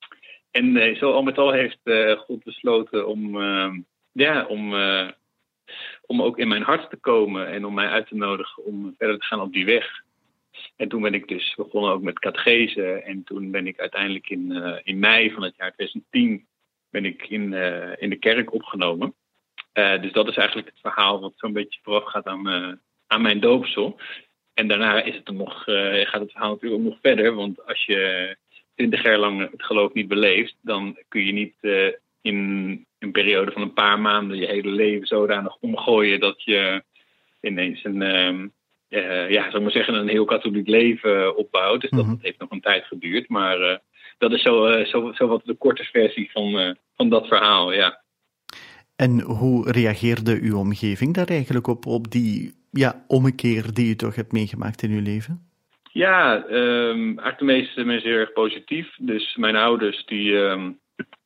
En uh, zo al met al heeft uh, God besloten om, uh, ja, om, uh, om ook in mijn hart te komen en om mij uit te nodigen om verder te gaan op die weg. En toen ben ik dus begonnen ook met catechese. En toen ben ik uiteindelijk in, uh, in mei van het jaar twintig tien ben ik in, uh, in de kerk opgenomen. Uh, dus dat is eigenlijk het verhaal wat zo'n beetje vooraf gaat aan, uh, aan mijn doopsel. En daarna is het nog, uh, gaat het verhaal natuurlijk ook nog verder. Want als je twintig jaar lang het geloof niet beleeft, dan kun je niet uh, in een periode van een paar maanden je hele leven zodanig omgooien dat je ineens een, uh, uh, ja, zou ik maar zeggen, een heel katholiek leven opbouwt. Dus mm-hmm. dat, dat heeft nog een tijd geduurd. Maar uh, dat is zo, uh, zo, zo wat de korte versie van, uh, van dat verhaal, ja. En hoe reageerde uw omgeving daar eigenlijk op, op die ja, ommekeer die u toch hebt meegemaakt in uw leven? Ja, um, eigenlijk de meeste mensen heel erg positief. Dus mijn ouders, die, um,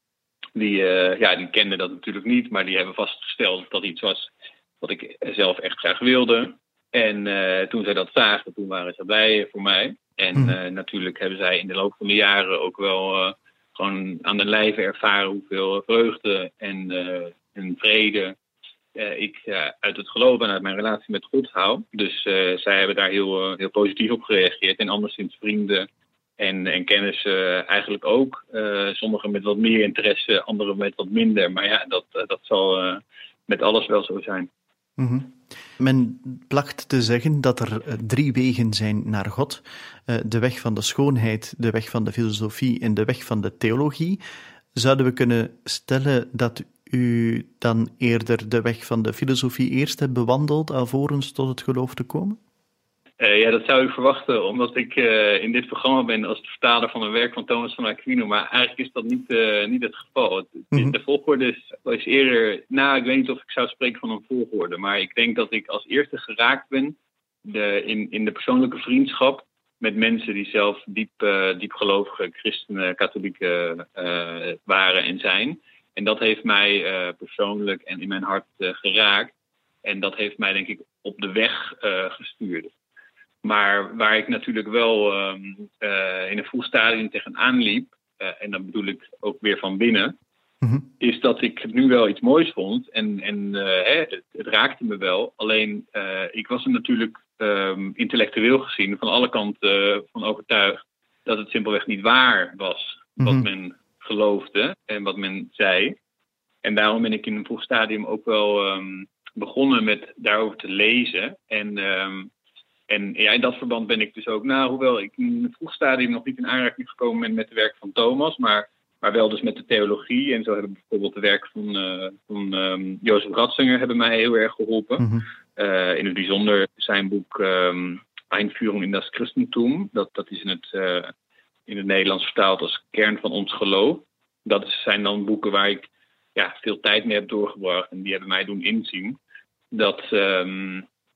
die, uh, ja, die kenden dat natuurlijk niet, maar die hebben vastgesteld dat dat iets was wat ik zelf echt graag wilde. En uh, toen zij dat zagen, toen waren ze blij voor mij. En hmm. uh, natuurlijk hebben zij in de loop van de jaren ook wel uh, gewoon aan de lijve ervaren hoeveel vreugde en, uh, en vrede uh, ik uh, uit het geloof en uit mijn relatie met God hou. Dus uh, zij hebben daar heel, uh, heel positief op gereageerd. En anderszins vrienden en, en kennissen uh, eigenlijk ook. Uh, sommigen met wat meer interesse, anderen met wat minder. Maar ja, dat, uh, dat zal uh, met alles wel zo zijn. Mm-hmm. Men placht te zeggen dat er drie wegen zijn naar God. De weg van de schoonheid, de weg van de filosofie en de weg van de theologie. Zouden we kunnen stellen dat u dan eerder de weg van de filosofie eerst hebt bewandeld, alvorens tot het geloof te komen? Uh, ja, dat zou ik verwachten, omdat ik uh, in dit programma ben als de vertaler van een werk van Thomas van Aquino, maar eigenlijk is dat niet, uh, niet het geval. Het, mm-hmm. De volgorde is, is eerder, nou, ik weet niet of ik zou spreken van een volgorde, maar ik denk dat ik als eerste geraakt ben de, in, in de persoonlijke vriendschap met mensen die zelf diep, uh, diepgelovige christenen, katholieken uh, waren en zijn. En dat heeft mij uh, persoonlijk en in mijn hart uh, geraakt. En dat heeft mij, denk ik, op de weg uh, gestuurd. Maar waar ik natuurlijk wel um, uh, in een vroeg stadium tegenaan liep, uh, en dan bedoel ik ook weer van binnen, mm-hmm. is dat ik het nu wel iets moois vond. En, en uh, hè, het, het raakte me wel. Alleen, uh, ik was er natuurlijk um, intellectueel gezien van alle kanten uh, van overtuigd dat het simpelweg niet waar was wat mm-hmm. men geloofde en wat men zei. En daarom ben ik in een vroeg stadium ook wel um, begonnen met daarover te lezen. En um, En ja, in dat verband ben ik dus ook, nou, hoewel ik in het vroeg stadium nog niet in aanraking gekomen ben met het werk van Thomas, maar, maar wel dus met de theologie. En zo hebben bijvoorbeeld de werk van, uh, van um, Jozef Ratzinger hebben mij heel erg geholpen. Mm-hmm. Uh, in het bijzonder zijn boek um, Einführung in das Christentum. Dat, dat is in het, uh, in het Nederlands vertaald als Kern van ons geloof. Dat zijn dan boeken waar ik ja, veel tijd mee heb doorgebracht en die hebben mij doen inzien dat, um,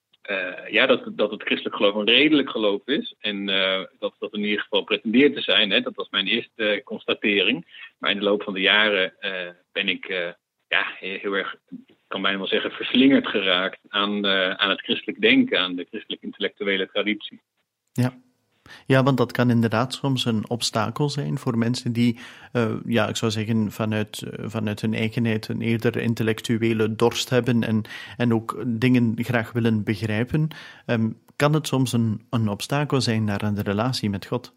uh, ja, dat, dat het christelijk geloof een redelijk geloof is. En uh, dat dat in ieder geval pretendeert te zijn. Hè? Dat was mijn eerste uh, constatering. Maar in de loop van de jaren uh, ben ik uh, ja, heel erg, ik kan bijna wel zeggen, verslingerd geraakt aan, uh, aan het christelijk denken, aan de christelijk intellectuele traditie. Ja. Ja, want dat kan inderdaad soms een obstakel zijn voor mensen die, uh, ja, ik zou zeggen, vanuit, uh, vanuit hun eigenheid een eerder intellectuele dorst hebben en, en ook dingen graag willen begrijpen. Um, kan het soms een, een obstakel zijn naar een relatie met God?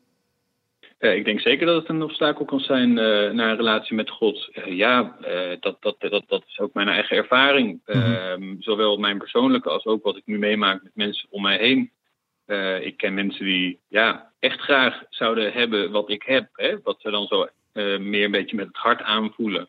Uh, ik denk zeker dat het een obstakel kan zijn uh, naar een relatie met God. Uh, ja, uh, dat, dat, dat, dat is ook mijn eigen ervaring. Uh, mm-hmm. Zowel mijn persoonlijke als ook wat ik nu meemaak met mensen om mij heen. Uh, ik ken mensen die ja, echt graag zouden hebben wat ik heb. Hè? Wat ze dan zo uh, meer een beetje met het hart aanvoelen.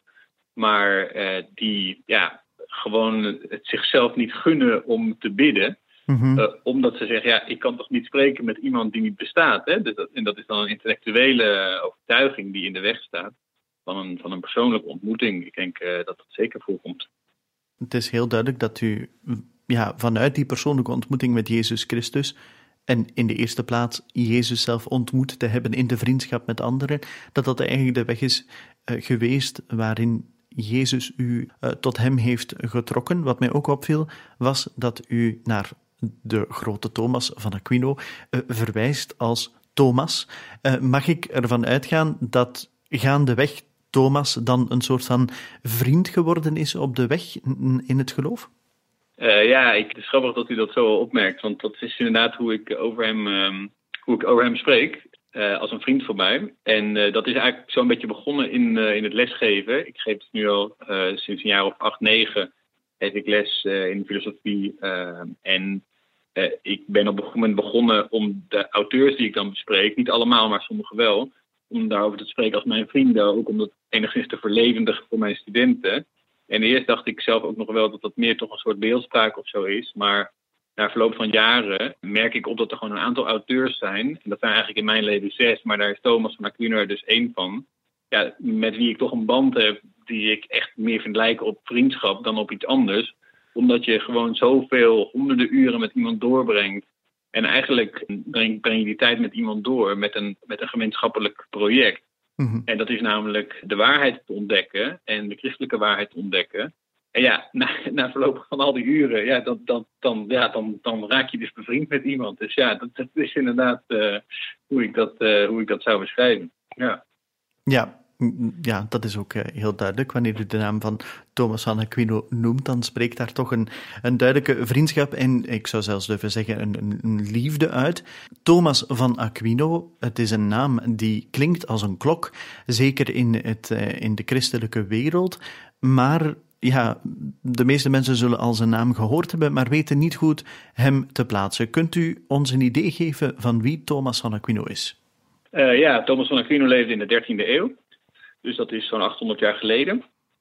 Maar uh, die ja, gewoon het zichzelf niet gunnen om te bidden. Mm-hmm. Uh, omdat ze zeggen, ja, ik kan toch niet spreken met iemand die niet bestaat. Hè? Dus dat, en dat is dan een intellectuele overtuiging die in de weg staat van een, van een persoonlijke ontmoeting. Ik denk uh, dat dat zeker voorkomt. Het is heel duidelijk dat u ja, vanuit die persoonlijke ontmoeting met Jezus Christus en in de eerste plaats Jezus zelf ontmoet te hebben in de vriendschap met anderen, dat dat eigenlijk de weg is uh, geweest waarin Jezus u uh, tot hem heeft getrokken. Wat mij ook opviel, was dat u naar de grote Thomas van Aquino uh, verwijst als Thomas. Uh, mag ik ervan uitgaan dat gaandeweg Thomas dan een soort van vriend geworden is op de weg in het geloof? Uh, ja, ik, het is grappig dat u dat zo opmerkt, want dat is inderdaad hoe ik over hem, um, hoe ik over hem spreek, uh, als een vriend van mij. En uh, dat is eigenlijk zo'n beetje begonnen in, uh, in het lesgeven. Ik geef het nu al uh, sinds een jaar of acht, negen, geef ik les uh, in filosofie. Uh, en uh, ik ben op een moment begonnen om de auteurs die ik dan bespreek, niet allemaal, maar sommige wel, om daarover te spreken als mijn vrienden, ook om dat enigszins te verlevendigen voor mijn studenten. En eerst dacht ik zelf ook nog wel dat dat meer toch een soort beeldspraak of zo is. Maar na verloop van jaren merk ik op dat er gewoon een aantal auteurs zijn. En dat zijn eigenlijk in mijn leven zes, maar daar is Thomas van Aquino er dus één van. Ja, met wie ik toch een band heb die ik echt meer vind lijken op vriendschap dan op iets anders. Omdat je gewoon zoveel honderden uren met iemand doorbrengt. En eigenlijk breng, breng je die tijd met iemand door met een, met een gemeenschappelijk project. Mm-hmm. En dat is namelijk de waarheid te ontdekken en de christelijke waarheid te ontdekken. En ja, na, na verloop van al die uren, ja, dat, dat, dan, ja, dan, dan raak je dus bevriend met iemand. Dus ja, dat, dat is inderdaad uh, hoe, ik dat, uh, hoe ik dat zou beschrijven. Ja. Ja. Ja, dat is ook uh, heel duidelijk. Wanneer u de naam van Thomas van Aquino noemt, dan spreekt daar toch een, een duidelijke vriendschap en ik zou zelfs durven zeggen een, een, een liefde uit. Thomas van Aquino, het is een naam die klinkt als een klok, zeker in, het, uh, in de christelijke wereld, maar ja, de meeste mensen zullen al zijn naam gehoord hebben, maar weten niet goed hem te plaatsen. Kunt u ons een idee geven van wie Thomas van Aquino is? Uh, ja, Thomas van Aquino leefde in de dertiende eeuw. Dus dat is zo'n achthonderd jaar geleden.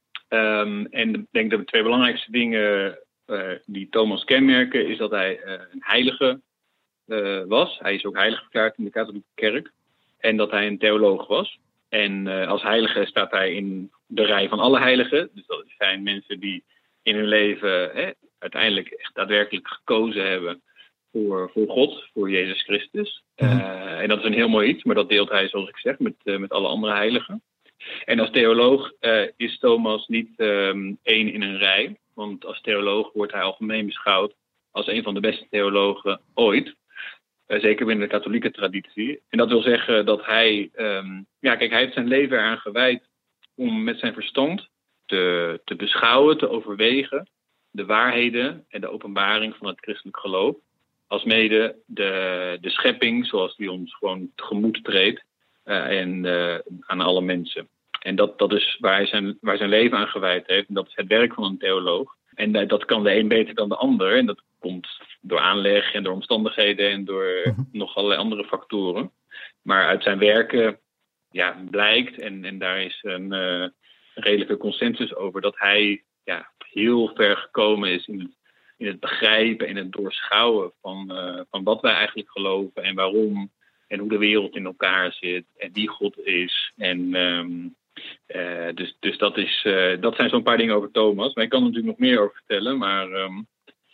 Um, en ik denk dat de twee belangrijkste dingen uh, die Thomas kenmerken, is dat hij uh, een heilige uh, was. Hij is ook heilig verklaard in de katholieke kerk. En dat hij een theoloog was. En uh, als heilige staat hij in de rij van alle heiligen. Dus dat zijn mensen die in hun leven hè, uiteindelijk echt daadwerkelijk gekozen hebben voor, voor God, voor Jezus Christus. Uh, en dat is een heel mooi iets, maar dat deelt hij, zoals ik zeg, met, uh, met alle andere heiligen. En als theoloog uh, is Thomas niet um, één in een rij. Want als theoloog wordt hij algemeen beschouwd als een van de beste theologen ooit. Uh, zeker binnen de katholieke traditie. En dat wil zeggen dat hij... Um, ja, kijk, hij heeft zijn leven eraan gewijd om met zijn verstand te, te beschouwen, te overwegen de waarheden en de openbaring van het christelijk geloof. Alsmede de, de schepping zoals die ons gewoon tegemoet treedt. Uh, en uh, aan alle mensen. En dat, dat is waar hij, zijn, waar hij zijn leven aan gewijd heeft. En dat is het werk van een theoloog. En uh, dat kan de een beter dan de ander. En dat komt door aanleg en door omstandigheden en door mm-hmm. nog allerlei andere factoren. Maar uit zijn werken ja, blijkt, en, en daar is een, uh, een redelijke consensus over, dat hij ja, heel ver gekomen is in het, in het begrijpen en het doorschouwen van, uh, van wat wij eigenlijk geloven en waarom. En hoe de wereld in elkaar zit en wie God is. En um, uh, dus, dus dat, is, uh, dat zijn zo'n paar dingen over Thomas. Maar ik kan er natuurlijk nog meer over vertellen. Maar um,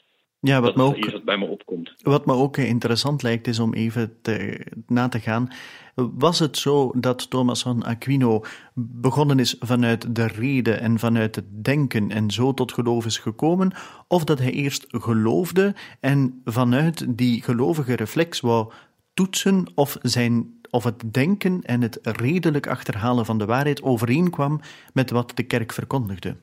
Ja, wat dat me is ook, iets wat bij me opkomt. Wat me ook interessant lijkt, is om even te, na te gaan. Was het zo dat Thomas van Aquino begonnen is vanuit de reden en vanuit het denken en zo tot geloof is gekomen, of dat hij eerst geloofde en vanuit die gelovige reflex wou toetsen of, zijn, of het denken en het redelijk achterhalen van de waarheid overeenkwam met wat de kerk verkondigde?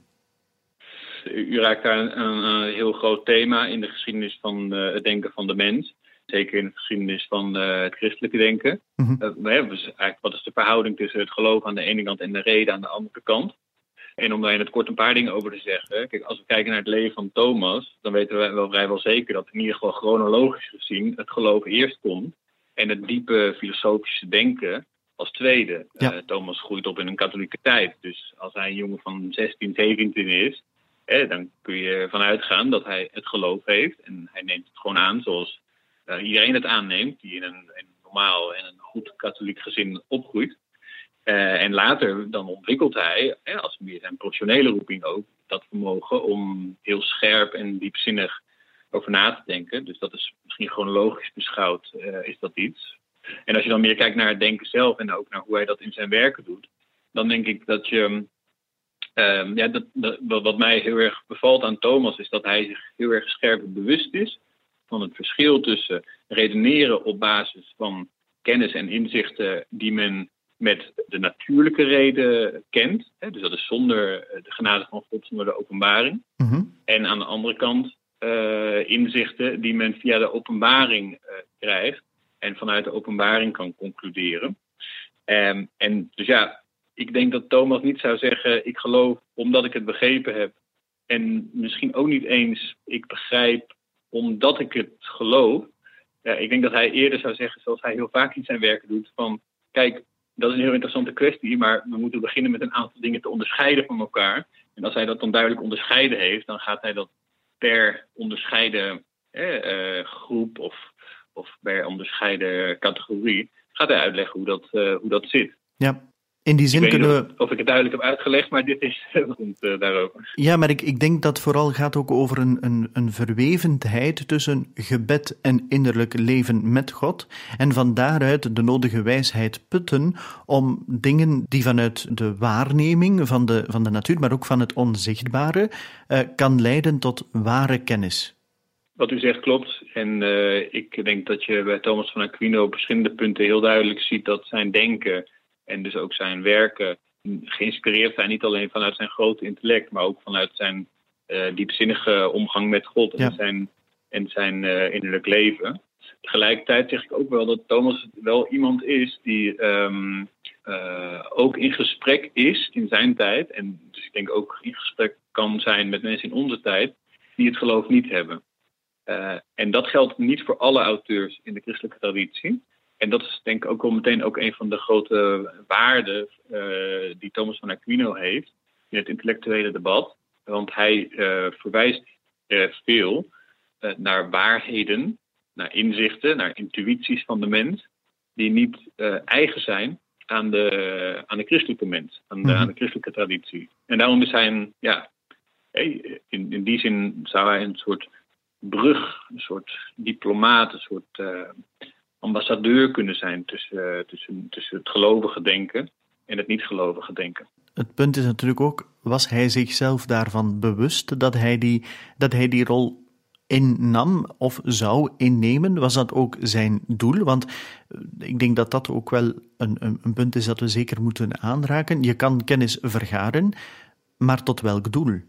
U raakt daar een, een, een heel groot thema in de geschiedenis van uh, het denken van de mens. Zeker in de geschiedenis van uh, het christelijke denken. Mm-hmm. Uh, we hebben dus eigenlijk, wat is de verhouding tussen het geloof aan de ene kant en de reden aan de andere kant? En om daar in het kort een paar dingen over te zeggen. Kijk, als we kijken naar het leven van Thomas, dan weten we wel vrijwel zeker dat in ieder geval chronologisch gezien het geloof eerst komt. En het diepe filosofische denken als tweede. Ja. Uh, Thomas groeit op in een katholieke tijd. Dus als hij een jongen van zestien, zeventien is, eh, dan kun je ervan uitgaan dat hij het geloof heeft. En hij neemt het gewoon aan zoals uh, iedereen het aanneemt, die in een, in een normaal en een goed katholiek gezin opgroeit. Uh, en later dan ontwikkelt hij, eh, als meer zijn professionele roeping ook, dat vermogen om heel scherp en diepzinnig over na te denken. Dus dat is misschien chronologisch beschouwd, uh, is dat iets. En als je dan meer kijkt naar het denken zelf en ook naar hoe hij dat in zijn werken doet, dan denk ik dat je, uh, ja, dat, dat, wat mij heel erg bevalt aan Thomas is dat hij zich heel erg scherp bewust is van het verschil tussen redeneren op basis van kennis en inzichten die men met de natuurlijke reden kent. Hè, dus dat is zonder de genade van God, zonder de openbaring. Mm-hmm. En aan de andere kant uh, inzichten die men via de openbaring uh, krijgt en vanuit de openbaring kan concluderen. Um, en dus ja, ik denk dat Thomas niet zou zeggen, ik geloof omdat ik het begrepen heb. En misschien ook niet eens, ik begrijp omdat ik het geloof. Ja, ik denk dat hij eerder zou zeggen, zoals hij heel vaak in zijn werken doet, van kijk, dat is een heel interessante kwestie, maar we moeten beginnen met een aantal dingen te onderscheiden van elkaar. En als hij dat dan duidelijk onderscheiden heeft, dan gaat hij dat per onderscheiden eh, uh, groep of, of per onderscheiden categorie, gaat hij uitleggen hoe dat, uh, hoe dat zit. Ja. In die zin ik weet kunnen niet of, of ik het duidelijk heb uitgelegd, maar dit is rond uh, daarover. Ja, maar ik, ik denk dat het vooral gaat ook over een, een, een verwevendheid tussen gebed en innerlijk leven met God. En van daaruit de nodige wijsheid putten om dingen die vanuit de waarneming van de, van de natuur, maar ook van het onzichtbare, uh, kan leiden tot ware kennis. Wat u zegt klopt. En uh, ik denk dat je bij Thomas van Aquino op verschillende punten heel duidelijk ziet dat zijn denken en dus ook zijn werken geïnspireerd zijn, niet alleen vanuit zijn grote intellect, maar ook vanuit zijn uh, diepzinnige omgang met God en ja. zijn, en zijn uh, innerlijk leven. Tegelijkertijd zeg ik ook wel dat Thomas wel iemand is die um, uh, ook in gesprek is in zijn tijd. En dus ik denk ook in gesprek kan zijn met mensen in onze tijd die het geloof niet hebben. Uh, en dat geldt niet voor alle auteurs in de christelijke traditie. En dat is denk ik ook wel meteen ook een van de grote waarden uh, die Thomas van Aquino heeft in het intellectuele debat. Want hij uh, verwijst uh, veel uh, naar waarheden, naar inzichten, naar intuïties van de mens, die niet uh, eigen zijn aan de, aan de christelijke mens, aan de, mm-hmm. aan de christelijke traditie. En daarom is hij een, ja, in, in die zin zou hij een soort brug, een soort diplomaat, een soort uh, ambassadeur kunnen zijn tussen, uh, tussen, tussen het gelovige denken en het niet-gelovige denken. Het punt is natuurlijk ook, was hij zichzelf daarvan bewust dat hij die, dat hij die rol innam of zou innemen? Was dat ook zijn doel? Want ik denk dat dat ook wel een, een, een punt is dat we zeker moeten aanraken. Je kan kennis vergaren, maar tot welk doel?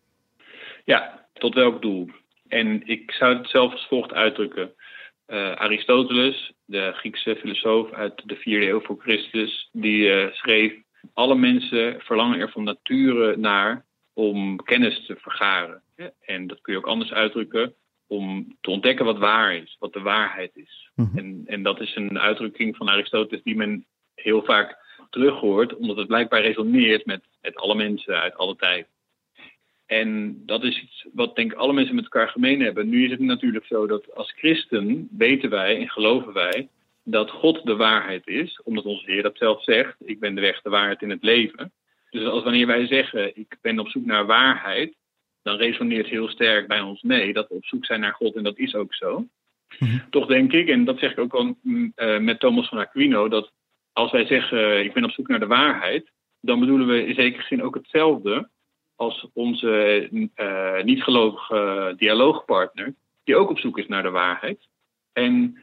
Ja, tot welk doel? En ik zou het zelf als volgt uitdrukken. Uh, Aristoteles, de Griekse filosoof uit de vierde eeuw voor Christus, die uh, schreef: alle mensen verlangen er van nature naar om kennis te vergaren. Ja, en dat kun je ook anders uitdrukken, om te ontdekken wat waar is, wat de waarheid is. Mm-hmm. En, en dat is een uitdrukking van Aristoteles die men heel vaak terughoort, omdat het blijkbaar resoneert met, met alle mensen uit alle tijd. En dat is iets wat denk ik alle mensen met elkaar gemeen hebben. Nu is het natuurlijk zo dat als christen weten wij en geloven wij dat God de waarheid is, omdat onze Heer dat zelf zegt: ik ben de weg, de waarheid in het leven. Dus als wanneer wij zeggen, ik ben op zoek naar waarheid, dan resoneert heel sterk bij ons mee dat we op zoek zijn naar God. En dat is ook zo. Mm-hmm. Toch denk ik, en dat zeg ik ook al uh, met Thomas van Aquino, dat als wij zeggen, uh, ik ben op zoek naar de waarheid, dan bedoelen we in zekere zin ook hetzelfde als onze uh, niet-gelovige dialoogpartner, die ook op zoek is naar de waarheid. En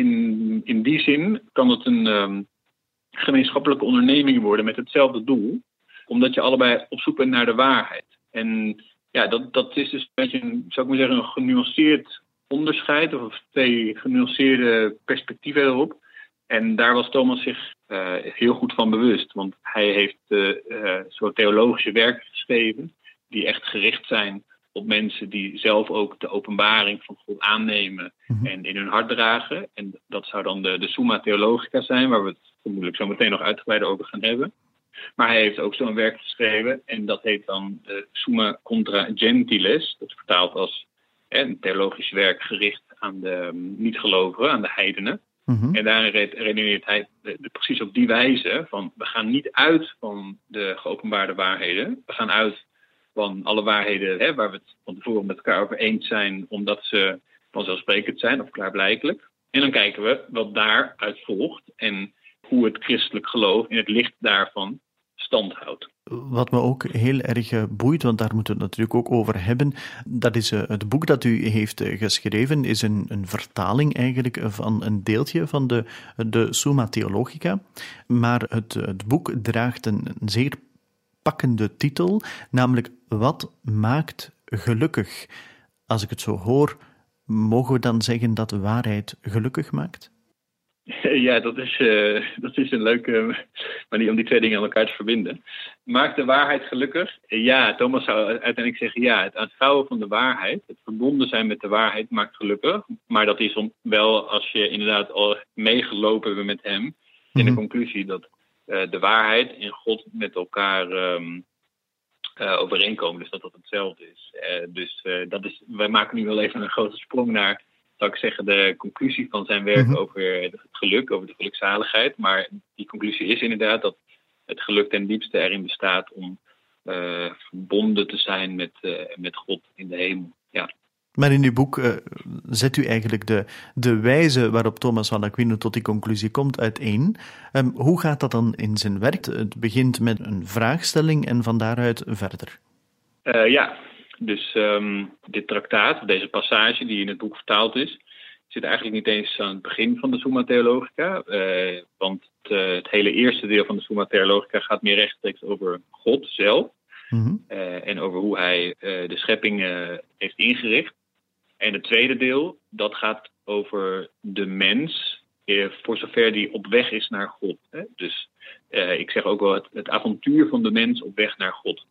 in, in die zin kan het een um, gemeenschappelijke onderneming worden met hetzelfde doel, omdat je allebei op zoek bent naar de waarheid. En ja, dat, dat is dus een beetje, een, zou ik maar zeggen, een genuanceerd onderscheid, of twee genuanceerde perspectieven erop. En daar was Thomas zich uh, heel goed van bewust, want hij heeft uh, uh, zo'n theologische werken geschreven die echt gericht zijn op mensen die zelf ook de openbaring van God aannemen mm-hmm. en in hun hart dragen. En dat zou dan de, de Summa Theologica zijn, waar we het vermoedelijk zo meteen nog uitgebreider over gaan hebben. Maar hij heeft ook zo'n werk geschreven en dat heet dan de Summa Contra Gentiles. Dat is vertaald als hè, een theologisch werk gericht aan de um, niet-gelovigen, aan de heidenen. Mm-hmm. En daarin redeneert hij de, de, precies op die wijze van we gaan niet uit van de geopenbaarde waarheden. We gaan uit van alle waarheden hè, waar we het van tevoren met elkaar over eens zijn, omdat ze vanzelfsprekend zijn of klaarblijkelijk. En dan kijken we wat daaruit volgt en hoe het christelijk geloof in het licht daarvan stand houdt. Wat me ook heel erg boeit, want daar moeten we het natuurlijk ook over hebben, dat is uh, het boek dat u heeft uh, geschreven, is een, een vertaling eigenlijk van een deeltje van de, de Summa Theologica. Maar het, het boek draagt een, een zeer pakkende titel, namelijk Wat maakt gelukkig? Als ik het zo hoor, mogen we dan zeggen dat de waarheid gelukkig maakt? Ja, dat is, uh, dat is een leuke manier om die twee dingen aan elkaar te verbinden. Maakt de waarheid gelukkig? Ja, Thomas zou uiteindelijk zeggen ja. Het aanschouwen van de waarheid, het verbonden zijn met de waarheid maakt gelukkig. Maar dat is wel als je inderdaad al meegelopen bent met hem in mm-hmm. de conclusie dat uh, de waarheid en God met elkaar um, uh, overeenkomen. Dus dat dat hetzelfde is. Uh, dus uh, dat is, wij maken nu wel even een grote sprong naar, zou ik zeggen, de conclusie van zijn werk mm-hmm. over het geluk, over de gelukzaligheid. Maar die conclusie is inderdaad dat het geluk ten diepste erin bestaat om uh, verbonden te zijn met, uh, met God in de hemel. Ja. Maar in uw boek uh, zet u eigenlijk de, de wijze waarop Thomas van Aquino tot die conclusie komt uiteen. Um, hoe gaat dat dan in zijn werk? Het begint met een vraagstelling en van daaruit verder. Uh, ja. Dus um, dit traktaat, deze passage die in het boek vertaald is, zit eigenlijk niet eens aan het begin van de Summa Theologica. Uh, want het, uh, het hele eerste deel van de Summa Theologica gaat meer rechtstreeks over God zelf. Mm-hmm. Uh, en over hoe hij uh, de schepping uh, heeft ingericht. En het tweede deel, dat gaat over de mens, uh, voor zover die op weg is naar God. Hè? Dus uh, ik zeg ook wel het, het avontuur van de mens op weg naar God.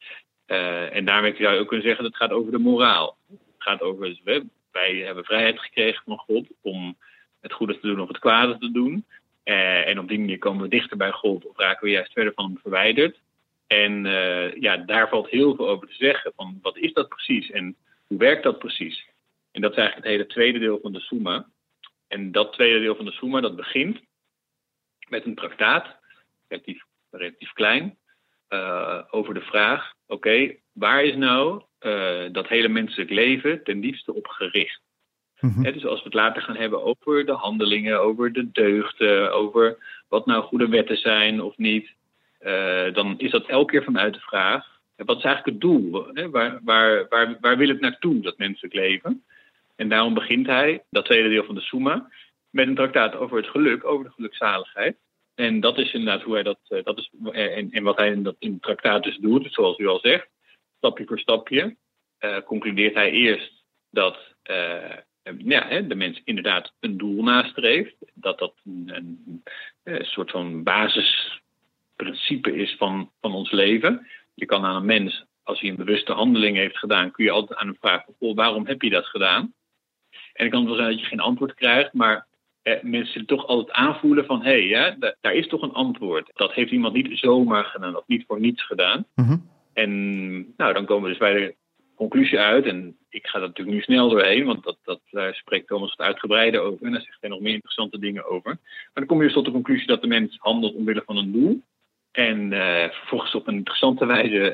Uh, en daarmee zou je ook kunnen zeggen dat het gaat over de moraal. Het gaat over, wij hebben vrijheid gekregen van God om het goede te doen of het kwade te doen. Uh, en op die manier komen we dichter bij God of raken we juist verder van hem verwijderd. En uh, ja, daar valt heel veel over te zeggen. Van wat is dat precies en hoe werkt dat precies? En dat is eigenlijk het hele tweede deel van de Summa. En dat tweede deel van de Summa, dat begint met een traktaat, relatief, relatief klein, uh, over de vraag, oké, okay, waar is nou uh, dat hele menselijk leven ten diepste op gericht? Mm-hmm. He, dus als we het later gaan hebben over de handelingen, over de deugden, over wat nou goede wetten zijn of niet, uh, dan is dat elke keer vanuit de vraag, wat is eigenlijk het doel? He, waar, waar, waar, waar wil het naartoe, dat menselijk leven? En daarom begint hij, dat tweede deel van de Summa, met een traktaat over het geluk, over de gelukzaligheid. En dat is inderdaad hoe hij dat, dat is, en, en wat hij in, dat, in het traktaat dus doet, zoals u al zegt, stapje voor stapje, uh, concludeert hij eerst dat uh, ja, hè, de mens inderdaad een doel nastreeft. Dat dat een, een, een soort van basisprincipe is van, van ons leven. Je kan aan een mens, als hij een bewuste handeling heeft gedaan, kun je altijd aan hem vragen, oh, waarom heb je dat gedaan? En het kan wel zijn dat je geen antwoord krijgt, maar eh, mensen zullen toch altijd aanvoelen van, hé, hey, ja, d- daar is toch een antwoord. Dat heeft iemand niet zomaar gedaan, of niet voor niets gedaan. Mm-hmm. En nou, dan komen we dus bij de conclusie uit, en ik ga dat natuurlijk nu snel doorheen, want dat, dat, daar spreekt Thomas wat uitgebreider over, en daar zegt hij nog meer interessante dingen over. Maar dan kom je dus tot de conclusie dat de mens handelt omwille van een doel, en uh, vervolgens op een interessante wijze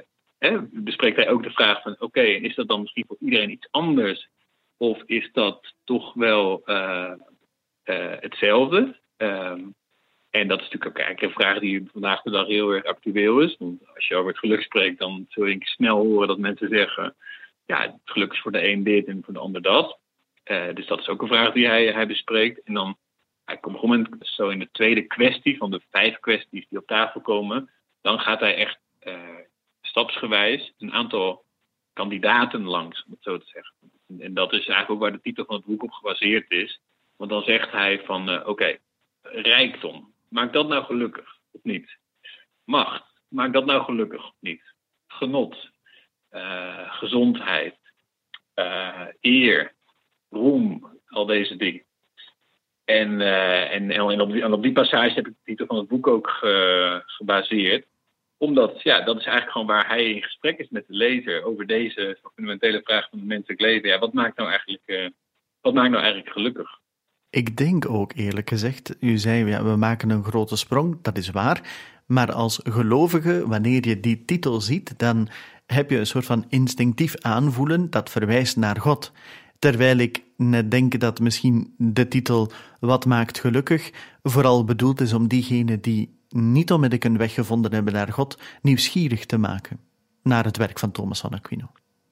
hè, bespreekt hij ook de vraag van oké, okay, is dat dan misschien voor iedereen iets anders? Of is dat toch wel uh, uh, hetzelfde? Um, en dat is natuurlijk ook eigenlijk een vraag die vandaag de dag heel erg actueel is. Want als je over het geluk spreekt, dan zul je snel horen dat mensen zeggen, ja, het geluk is voor de een dit en voor de ander dat. Uh, dus dat is ook een vraag die hij, hij bespreekt. En dan hij komt op een moment zo in de tweede kwestie van de vijf kwesties die op tafel komen. Dan gaat hij echt uh, stapsgewijs een aantal kandidaten langs, om het zo te zeggen. En dat is eigenlijk ook waar de titel van het boek op gebaseerd is. Want dan zegt hij van, uh, oké, okay, rijkdom, maakt dat nou gelukkig of niet? Macht, maakt dat nou gelukkig of niet? Genot, uh, gezondheid, uh, eer, roem, al deze dingen. En, uh, en, en, op die, en op die passage heb ik de titel van het boek ook ge, gebaseerd. Omdat, ja, dat is eigenlijk gewoon waar hij in gesprek is met de lezer over deze fundamentele vraag van het menselijk leven. Ja, wat maakt nou eigenlijk, uh, wat maakt nou eigenlijk gelukkig? Ik denk ook eerlijk gezegd, u zei, ja, we maken een grote sprong, dat is waar. Maar als gelovige, wanneer je die titel ziet, dan heb je een soort van instinctief aanvoelen dat verwijst naar God. Terwijl ik net denk dat misschien de titel Wat maakt gelukkig vooral bedoeld is om diegenen die niet onmiddellijk een weg gevonden hebben naar God, nieuwsgierig te maken naar het werk van Thomas van Aquino.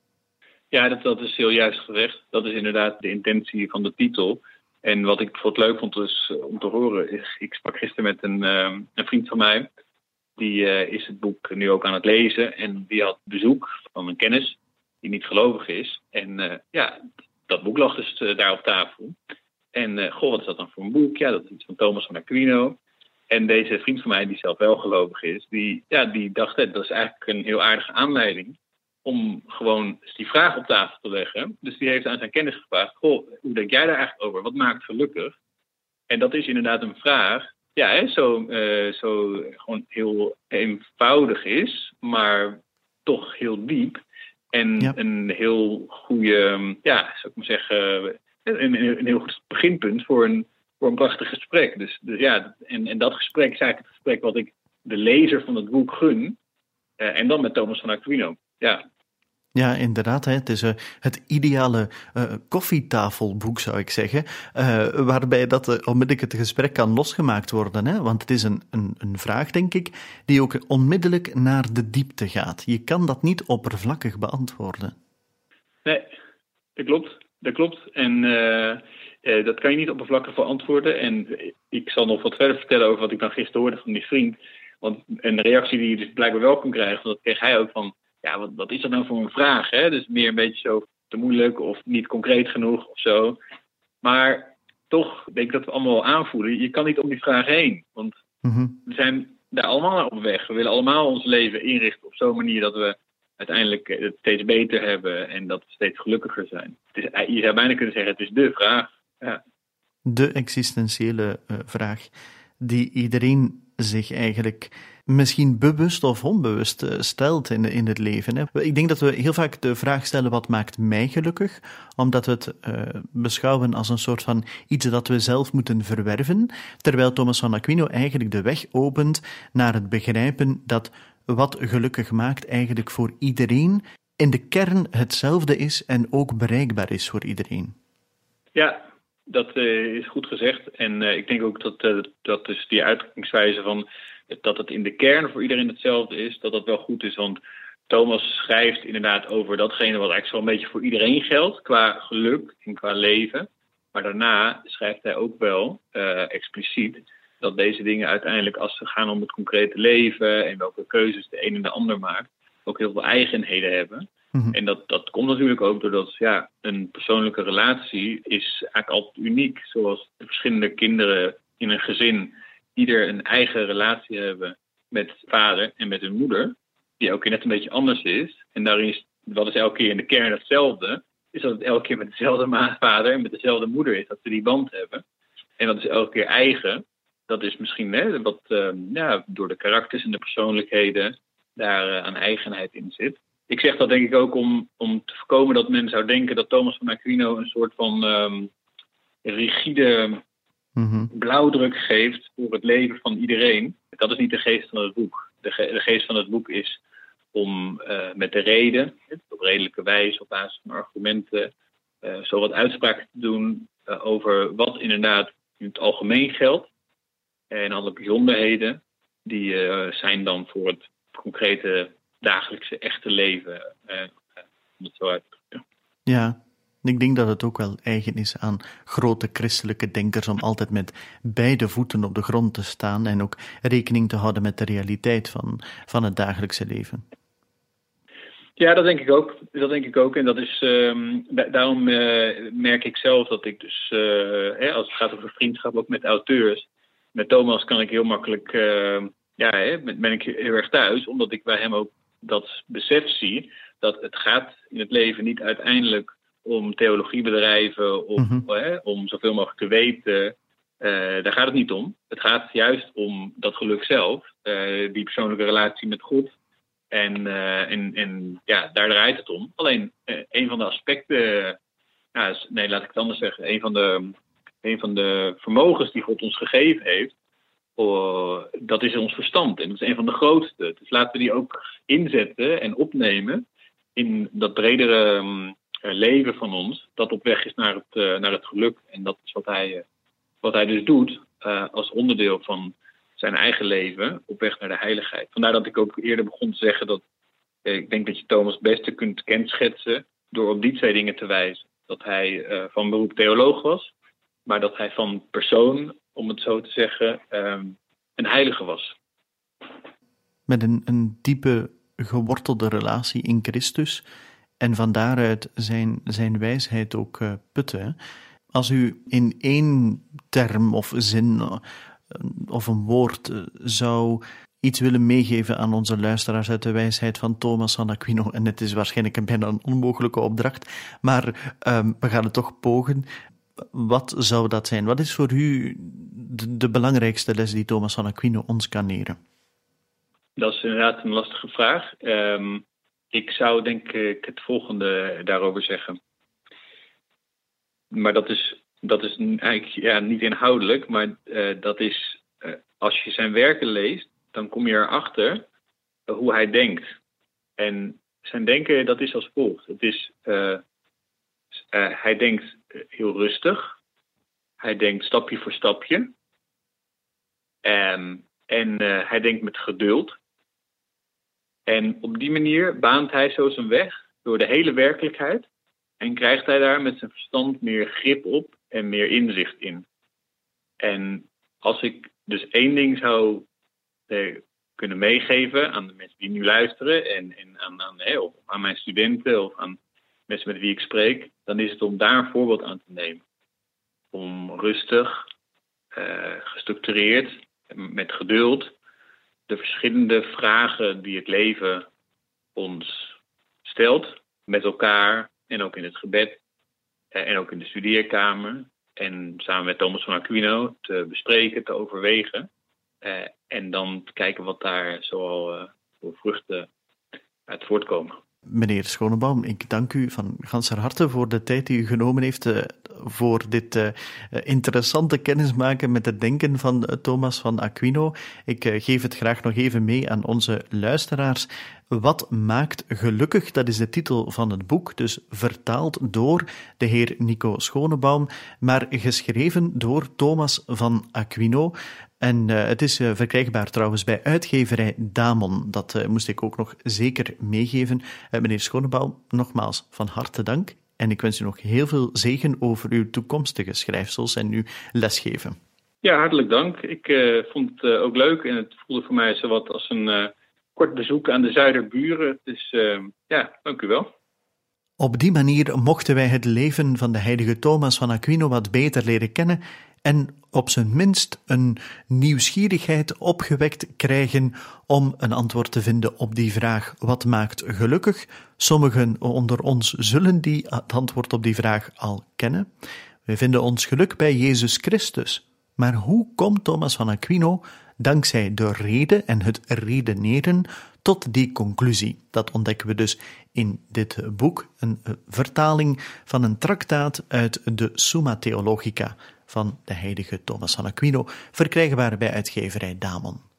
Ja, dat, dat is heel juist gezegd. Dat is inderdaad de intentie van de titel. En wat ik bijvoorbeeld leuk vond dus, om te horen is, ik sprak gisteren met een, uh, een vriend van mij, die uh, is het boek nu ook aan het lezen en die had bezoek van een kennis die niet gelovig is. En uh, ja, dat boek lag dus uh, daar op tafel. En uh, goh, wat is dat dan voor een boek? Ja, dat is iets van Thomas van Aquino. En deze vriend van mij, die zelf wel gelovig is, die, ja, die dacht, hè, dat is eigenlijk een heel aardige aanleiding om gewoon die vraag op tafel te leggen. Dus die heeft aan zijn kennis gevraagd, goh, hoe denk jij daar eigenlijk over? Wat maakt gelukkig? En dat is inderdaad een vraag, ja, hè, zo, uh, zo gewoon heel eenvoudig is, maar toch heel diep. En ja. een heel goede, ja, zou ik maar zeggen, een, een heel goed beginpunt voor een, voor een prachtig gesprek. Dus, dus ja, en, en dat gesprek is eigenlijk het gesprek wat ik de lezer van het boek gun. Uh, en dan met Thomas van Aquino. Ja. Ja, inderdaad. Hè. Het is uh, het ideale uh, koffietafelboek, zou ik zeggen, uh, waarbij dat uh, onmiddellijk het gesprek kan losgemaakt worden. Hè. Want het is een, een, een vraag, denk ik, die ook onmiddellijk naar de diepte gaat. Je kan dat niet oppervlakkig beantwoorden. Nee, dat klopt. Dat klopt. En uh, uh, dat kan je niet oppervlakkig beantwoorden. En ik zal nog wat verder vertellen over wat ik dan gisteren hoorde van die vriend. Want een reactie die je dus blijkbaar wel kon krijgen, dat kreeg hij ook van, ja, wat, wat is dat nou voor een vraag? Hè? Dus meer een beetje zo te moeilijk of niet concreet genoeg of zo. Maar toch denk ik dat we allemaal aanvoelen, je kan niet om die vraag heen. Want mm-hmm. we zijn daar allemaal op weg. We willen allemaal ons leven inrichten op zo'n manier dat we uiteindelijk het steeds beter hebben en dat we steeds gelukkiger zijn. Het is, je zou bijna kunnen zeggen, het is de vraag. Ja. De existentiële uh, vraag die iedereen zich eigenlijk misschien bewust of onbewust uh, stelt in, in het leven. Hè. Ik denk dat we heel vaak de vraag stellen, wat maakt mij gelukkig? Omdat we het uh, beschouwen als een soort van iets dat we zelf moeten verwerven, terwijl Thomas van Aquino eigenlijk de weg opent naar het begrijpen dat wat gelukkig maakt eigenlijk voor iedereen in de kern hetzelfde is en ook bereikbaar is voor iedereen. Ja, dat uh, is goed gezegd. En uh, ik denk ook dat, uh, dat dus die uitdrukkingswijze van dat het in de kern voor iedereen hetzelfde is, dat dat wel goed is. Want Thomas schrijft inderdaad over datgene wat eigenlijk zo'n beetje voor iedereen geldt, qua geluk en qua leven. Maar daarna schrijft hij ook wel uh, expliciet dat deze dingen uiteindelijk, als ze gaan om het concrete leven en welke keuzes de een en de ander maakt, ook heel veel eigenheden hebben. Mm-hmm. En dat, dat komt natuurlijk ook doordat ja, een persoonlijke relatie is eigenlijk altijd uniek. Zoals de verschillende kinderen in een gezin ieder een eigen relatie hebben met vader en met hun moeder, die elke keer net een beetje anders is. En daarin is, wat is elke keer in de kern hetzelfde, is dat het elke keer met dezelfde vader en met dezelfde moeder is, dat ze die band hebben. En dat is elke keer eigen. Dat is misschien hè, wat uh, ja, door de karakters en de persoonlijkheden daar uh, aan eigenheid in zit. Ik zeg dat denk ik ook om, om te voorkomen dat men zou denken dat Thomas van Aquino een soort van um, rigide mm-hmm. blauwdruk geeft voor het leven van iedereen. Dat is niet de geest van het boek. De, ge- de geest van het boek is om uh, met de reden, op redelijke wijze, op basis van argumenten, uh, zo wat uitspraken te doen uh, over wat inderdaad in het algemeen geldt. En alle bijzonderheden, die uh, zijn dan voor het concrete dagelijkse echte leven. Uh, om het zo uit te drukken. Ja, ik denk dat het ook wel eigen is aan grote christelijke denkers om altijd met beide voeten op de grond te staan en ook rekening te houden met de realiteit van, van het dagelijkse leven. Ja, dat denk ik ook. Dat denk ik ook. En dat is, um, da- daarom uh, merk ik zelf dat ik dus, uh, hè, als het gaat over vriendschap, ook met auteurs, met Thomas kan ik heel makkelijk, uh, ja, hè, ben ik heel erg thuis, omdat ik bij hem ook dat besef zie, dat het gaat in het leven niet uiteindelijk om theologiebedrijven, om, mm-hmm. hè, om zoveel mogelijk te weten. Uh, daar gaat het niet om. Het gaat juist om dat geluk zelf, uh, die persoonlijke relatie met God. En, uh, en, en ja, daar draait het om. Alleen uh, een van de aspecten, uh, ja, nee, laat ik het anders zeggen. Een van de, een van de vermogens die God ons gegeven heeft, uh, dat is ons verstand. En dat is een van de grootste. Dus laten we die ook inzetten en opnemen in dat bredere um, leven van ons, dat op weg is naar het, uh, naar het geluk. En dat is wat hij, uh, wat hij dus doet uh, als onderdeel van zijn eigen leven op weg naar de heiligheid. Vandaar dat ik ook eerder begon te zeggen dat eh, ik denk dat je Thomas het beste kunt kenschetsen door op die twee dingen te wijzen. Dat hij uh, van beroep theoloog was, maar dat hij van persoon, om het zo te zeggen, um, een heilige was. Met een, een diepe gewortelde relatie in Christus en van daaruit zijn, zijn wijsheid ook uh, putten. Als u in één term of zin uh, of een woord uh, zou iets willen meegeven aan onze luisteraars uit de wijsheid van Thomas van Aquino, en het is waarschijnlijk een bijna een onmogelijke opdracht, maar um, we gaan het toch pogen. Wat zou dat zijn? Wat is voor u de, de belangrijkste les die Thomas van Aquino ons kan leren? Dat is inderdaad een lastige vraag. Um, ik zou denk ik het volgende daarover zeggen. Maar dat is, dat is eigenlijk ja, niet inhoudelijk, maar uh, dat is, uh, als je zijn werken leest, dan kom je erachter uh, hoe hij denkt. En zijn denken, dat is als volgt. Het is, uh, uh, hij denkt heel rustig. Hij denkt stapje voor stapje. Um, en uh, hij denkt met geduld. En op die manier baant hij zo zijn weg door de hele werkelijkheid. En krijgt hij daar met zijn verstand meer grip op en meer inzicht in. En als ik dus één ding zou eh, kunnen meegeven aan de mensen die nu luisteren en, en aan, aan, eh, of aan mijn studenten of aan mensen met wie ik spreek, dan is het om daar een voorbeeld aan te nemen. Om rustig, uh, gestructureerd, met geduld, de verschillende vragen die het leven ons stelt, met elkaar en ook in het gebed uh, en ook in de studeerkamer en samen met Thomas van Aquino te bespreken, te overwegen uh, en dan te kijken wat daar zoal uh, voor vruchten uit voortkomen. Meneer Schonebaum, ik dank u van ganser harte voor de tijd die u genomen heeft uh, voor dit uh, interessante kennismaken met het denken van uh, Thomas van Aquino. Ik uh, geef het graag nog even mee aan onze luisteraars. Wat maakt gelukkig? Dat is de titel van het boek, dus vertaald door de heer Nico Schonebaum, maar geschreven door Thomas van Aquino. En uh, het is uh, verkrijgbaar trouwens bij uitgeverij Damon. Dat uh, moest ik ook nog zeker meegeven. Uh, meneer Schonebaum, nogmaals van harte dank. En ik wens u nog heel veel zegen over uw toekomstige schrijfsels en uw lesgeven. Ja, hartelijk dank. Ik uh, vond het uh, ook leuk en het voelde voor mij zowat als een uh, kort bezoek aan de Zuiderburen. Dus uh, ja, dank u wel. Op die manier mochten wij het leven van de heilige Thomas van Aquino wat beter leren kennen en op zijn minst een nieuwsgierigheid opgewekt krijgen om een antwoord te vinden op die vraag: wat maakt gelukkig? Sommigen onder ons zullen die, het antwoord op die vraag al kennen. We vinden ons geluk bij Jezus Christus. Maar hoe komt Thomas van Aquino, dankzij de reden en het redeneren, tot die conclusie? Dat ontdekken we dus in dit boek, een vertaling van een traktaat uit de Summa Theologica van de heilige Thomas van Aquino, verkrijgbaar bij uitgeverij Damon.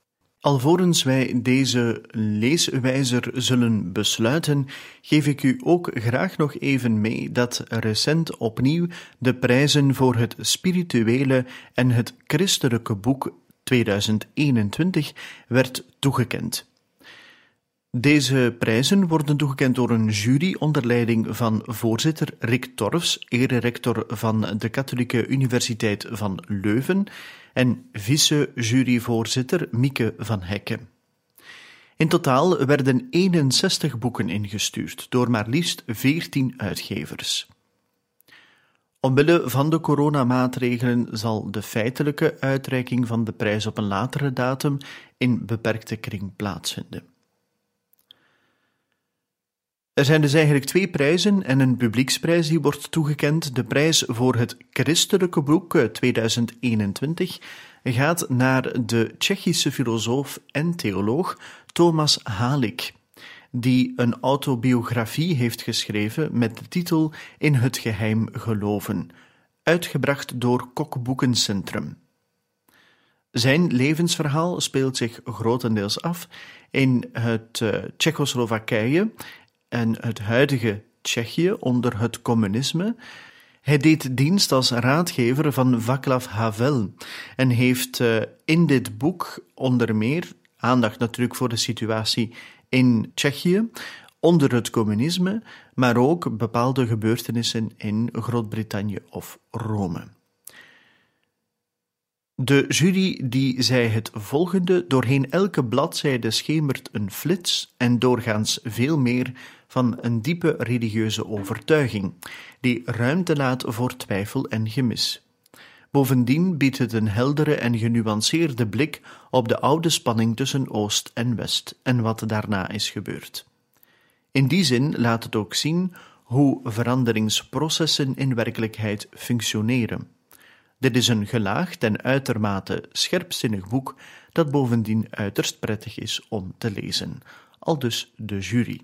Alvorens wij deze leeswijzer zullen besluiten, geef ik u ook graag nog even mee dat recent opnieuw de prijzen voor het spirituele en het christelijke boek tweeduizend eenentwintig werd toegekend. Deze prijzen worden toegekend door een jury onder leiding van voorzitter Rick Torfs, ererector van de Katholieke Universiteit van Leuven, en vice-juryvoorzitter Mieke van Hekken. In totaal werden eenenzestig boeken ingestuurd door maar liefst veertien uitgevers. Omwille van de coronamaatregelen zal de feitelijke uitreiking van de prijs op een latere datum in beperkte kring plaatsvinden. Er zijn dus eigenlijk twee prijzen en een publieksprijs die wordt toegekend. De prijs voor het christelijke boek tweeduizend eenentwintig gaat naar de Tsjechische filosoof en theoloog Thomas Halik, die een autobiografie heeft geschreven met de titel In het geheim geloven, uitgebracht door Kokboekencentrum. Zijn levensverhaal speelt zich grotendeels af in het uh, Tsjechoslowakije en het huidige Tsjechië onder het communisme. Hij deed dienst als raadgever van Václav Havel en heeft uh, in dit boek onder meer aandacht natuurlijk voor de situatie in Tsjechië onder het communisme, maar ook bepaalde gebeurtenissen in Groot-Brittannië of Rome. De jury die zei het volgende: doorheen elke bladzijde schemert een flits en doorgaans veel meer van een diepe religieuze overtuiging, die ruimte laat voor twijfel en gemis. Bovendien biedt het een heldere en genuanceerde blik op de oude spanning tussen Oost en West en wat daarna is gebeurd. In die zin laat het ook zien hoe veranderingsprocessen in werkelijkheid functioneren. Dit is een gelaagd en uitermate scherpzinnig boek dat bovendien uiterst prettig is om te lezen, aldus de jury.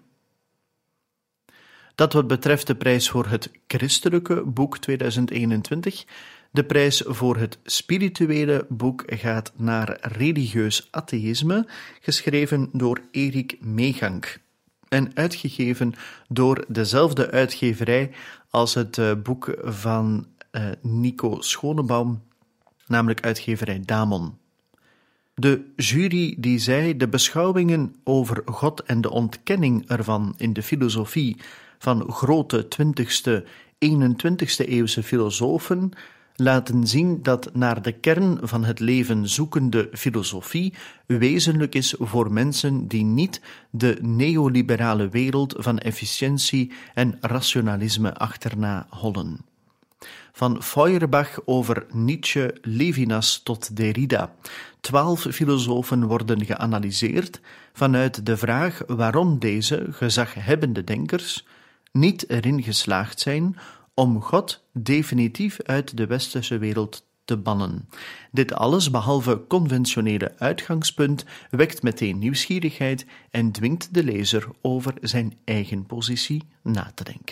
Dat wat betreft de prijs voor het christelijke boek tweeduizend eenentwintig. De prijs voor het spirituele boek gaat naar Religieus atheïsme, geschreven door Erik Meegank en uitgegeven door dezelfde uitgeverij als het uh, boek van uh, Nico Schonebaum, namelijk uitgeverij Damon. De jury die zei de beschouwingen over God en de ontkenning ervan in de filosofie van grote twintigste, eenentwintigste eeuwse filosofen laten zien dat naar de kern van het leven zoekende filosofie wezenlijk is voor mensen die niet de neoliberale wereld van efficiëntie en rationalisme achterna hollen. Van Feuerbach over Nietzsche, Levinas tot Derrida. Twaalf filosofen worden geanalyseerd vanuit de vraag waarom deze gezaghebbende denkers niet erin geslaagd zijn om God definitief uit de westerse wereld te bannen. Dit alles, behalve conventionele uitgangspunt, wekt meteen nieuwsgierigheid en dwingt de lezer over zijn eigen positie na te denken.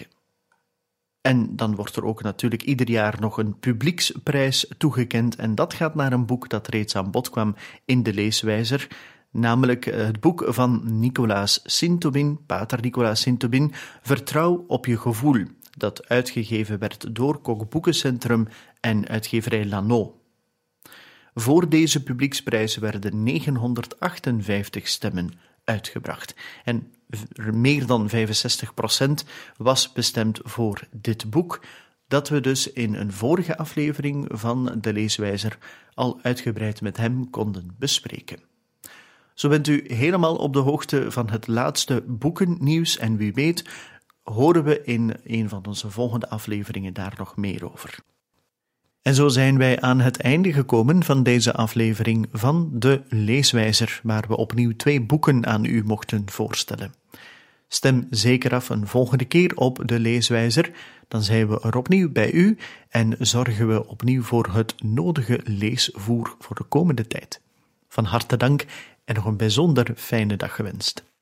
En dan wordt er ook natuurlijk ieder jaar nog een publieksprijs toegekend en dat gaat naar een boek dat reeds aan bod kwam in de leeswijzer, namelijk het boek van Nicolaas Sintobin, pater Nicolaas Sintobin, Vertrouw op je gevoel, dat uitgegeven werd door Kokboekencentrum en uitgeverij Lano. Voor deze publieksprijs werden negenhonderdachtenvijftig stemmen uitgebracht en meer dan vijfenzestig procent was bestemd voor dit boek, dat we dus in een vorige aflevering van de leeswijzer al uitgebreid met hem konden bespreken. Zo bent u helemaal op de hoogte van het laatste boekennieuws en wie weet horen we in een van onze volgende afleveringen daar nog meer over. En zo zijn wij aan het einde gekomen van deze aflevering van de leeswijzer, waar we opnieuw twee boeken aan u mochten voorstellen. Stem zeker af een volgende keer op de leeswijzer, dan zijn we er opnieuw bij u en zorgen we opnieuw voor het nodige leesvoer voor de komende tijd. Van harte dank en nog een bijzonder fijne dag gewenst.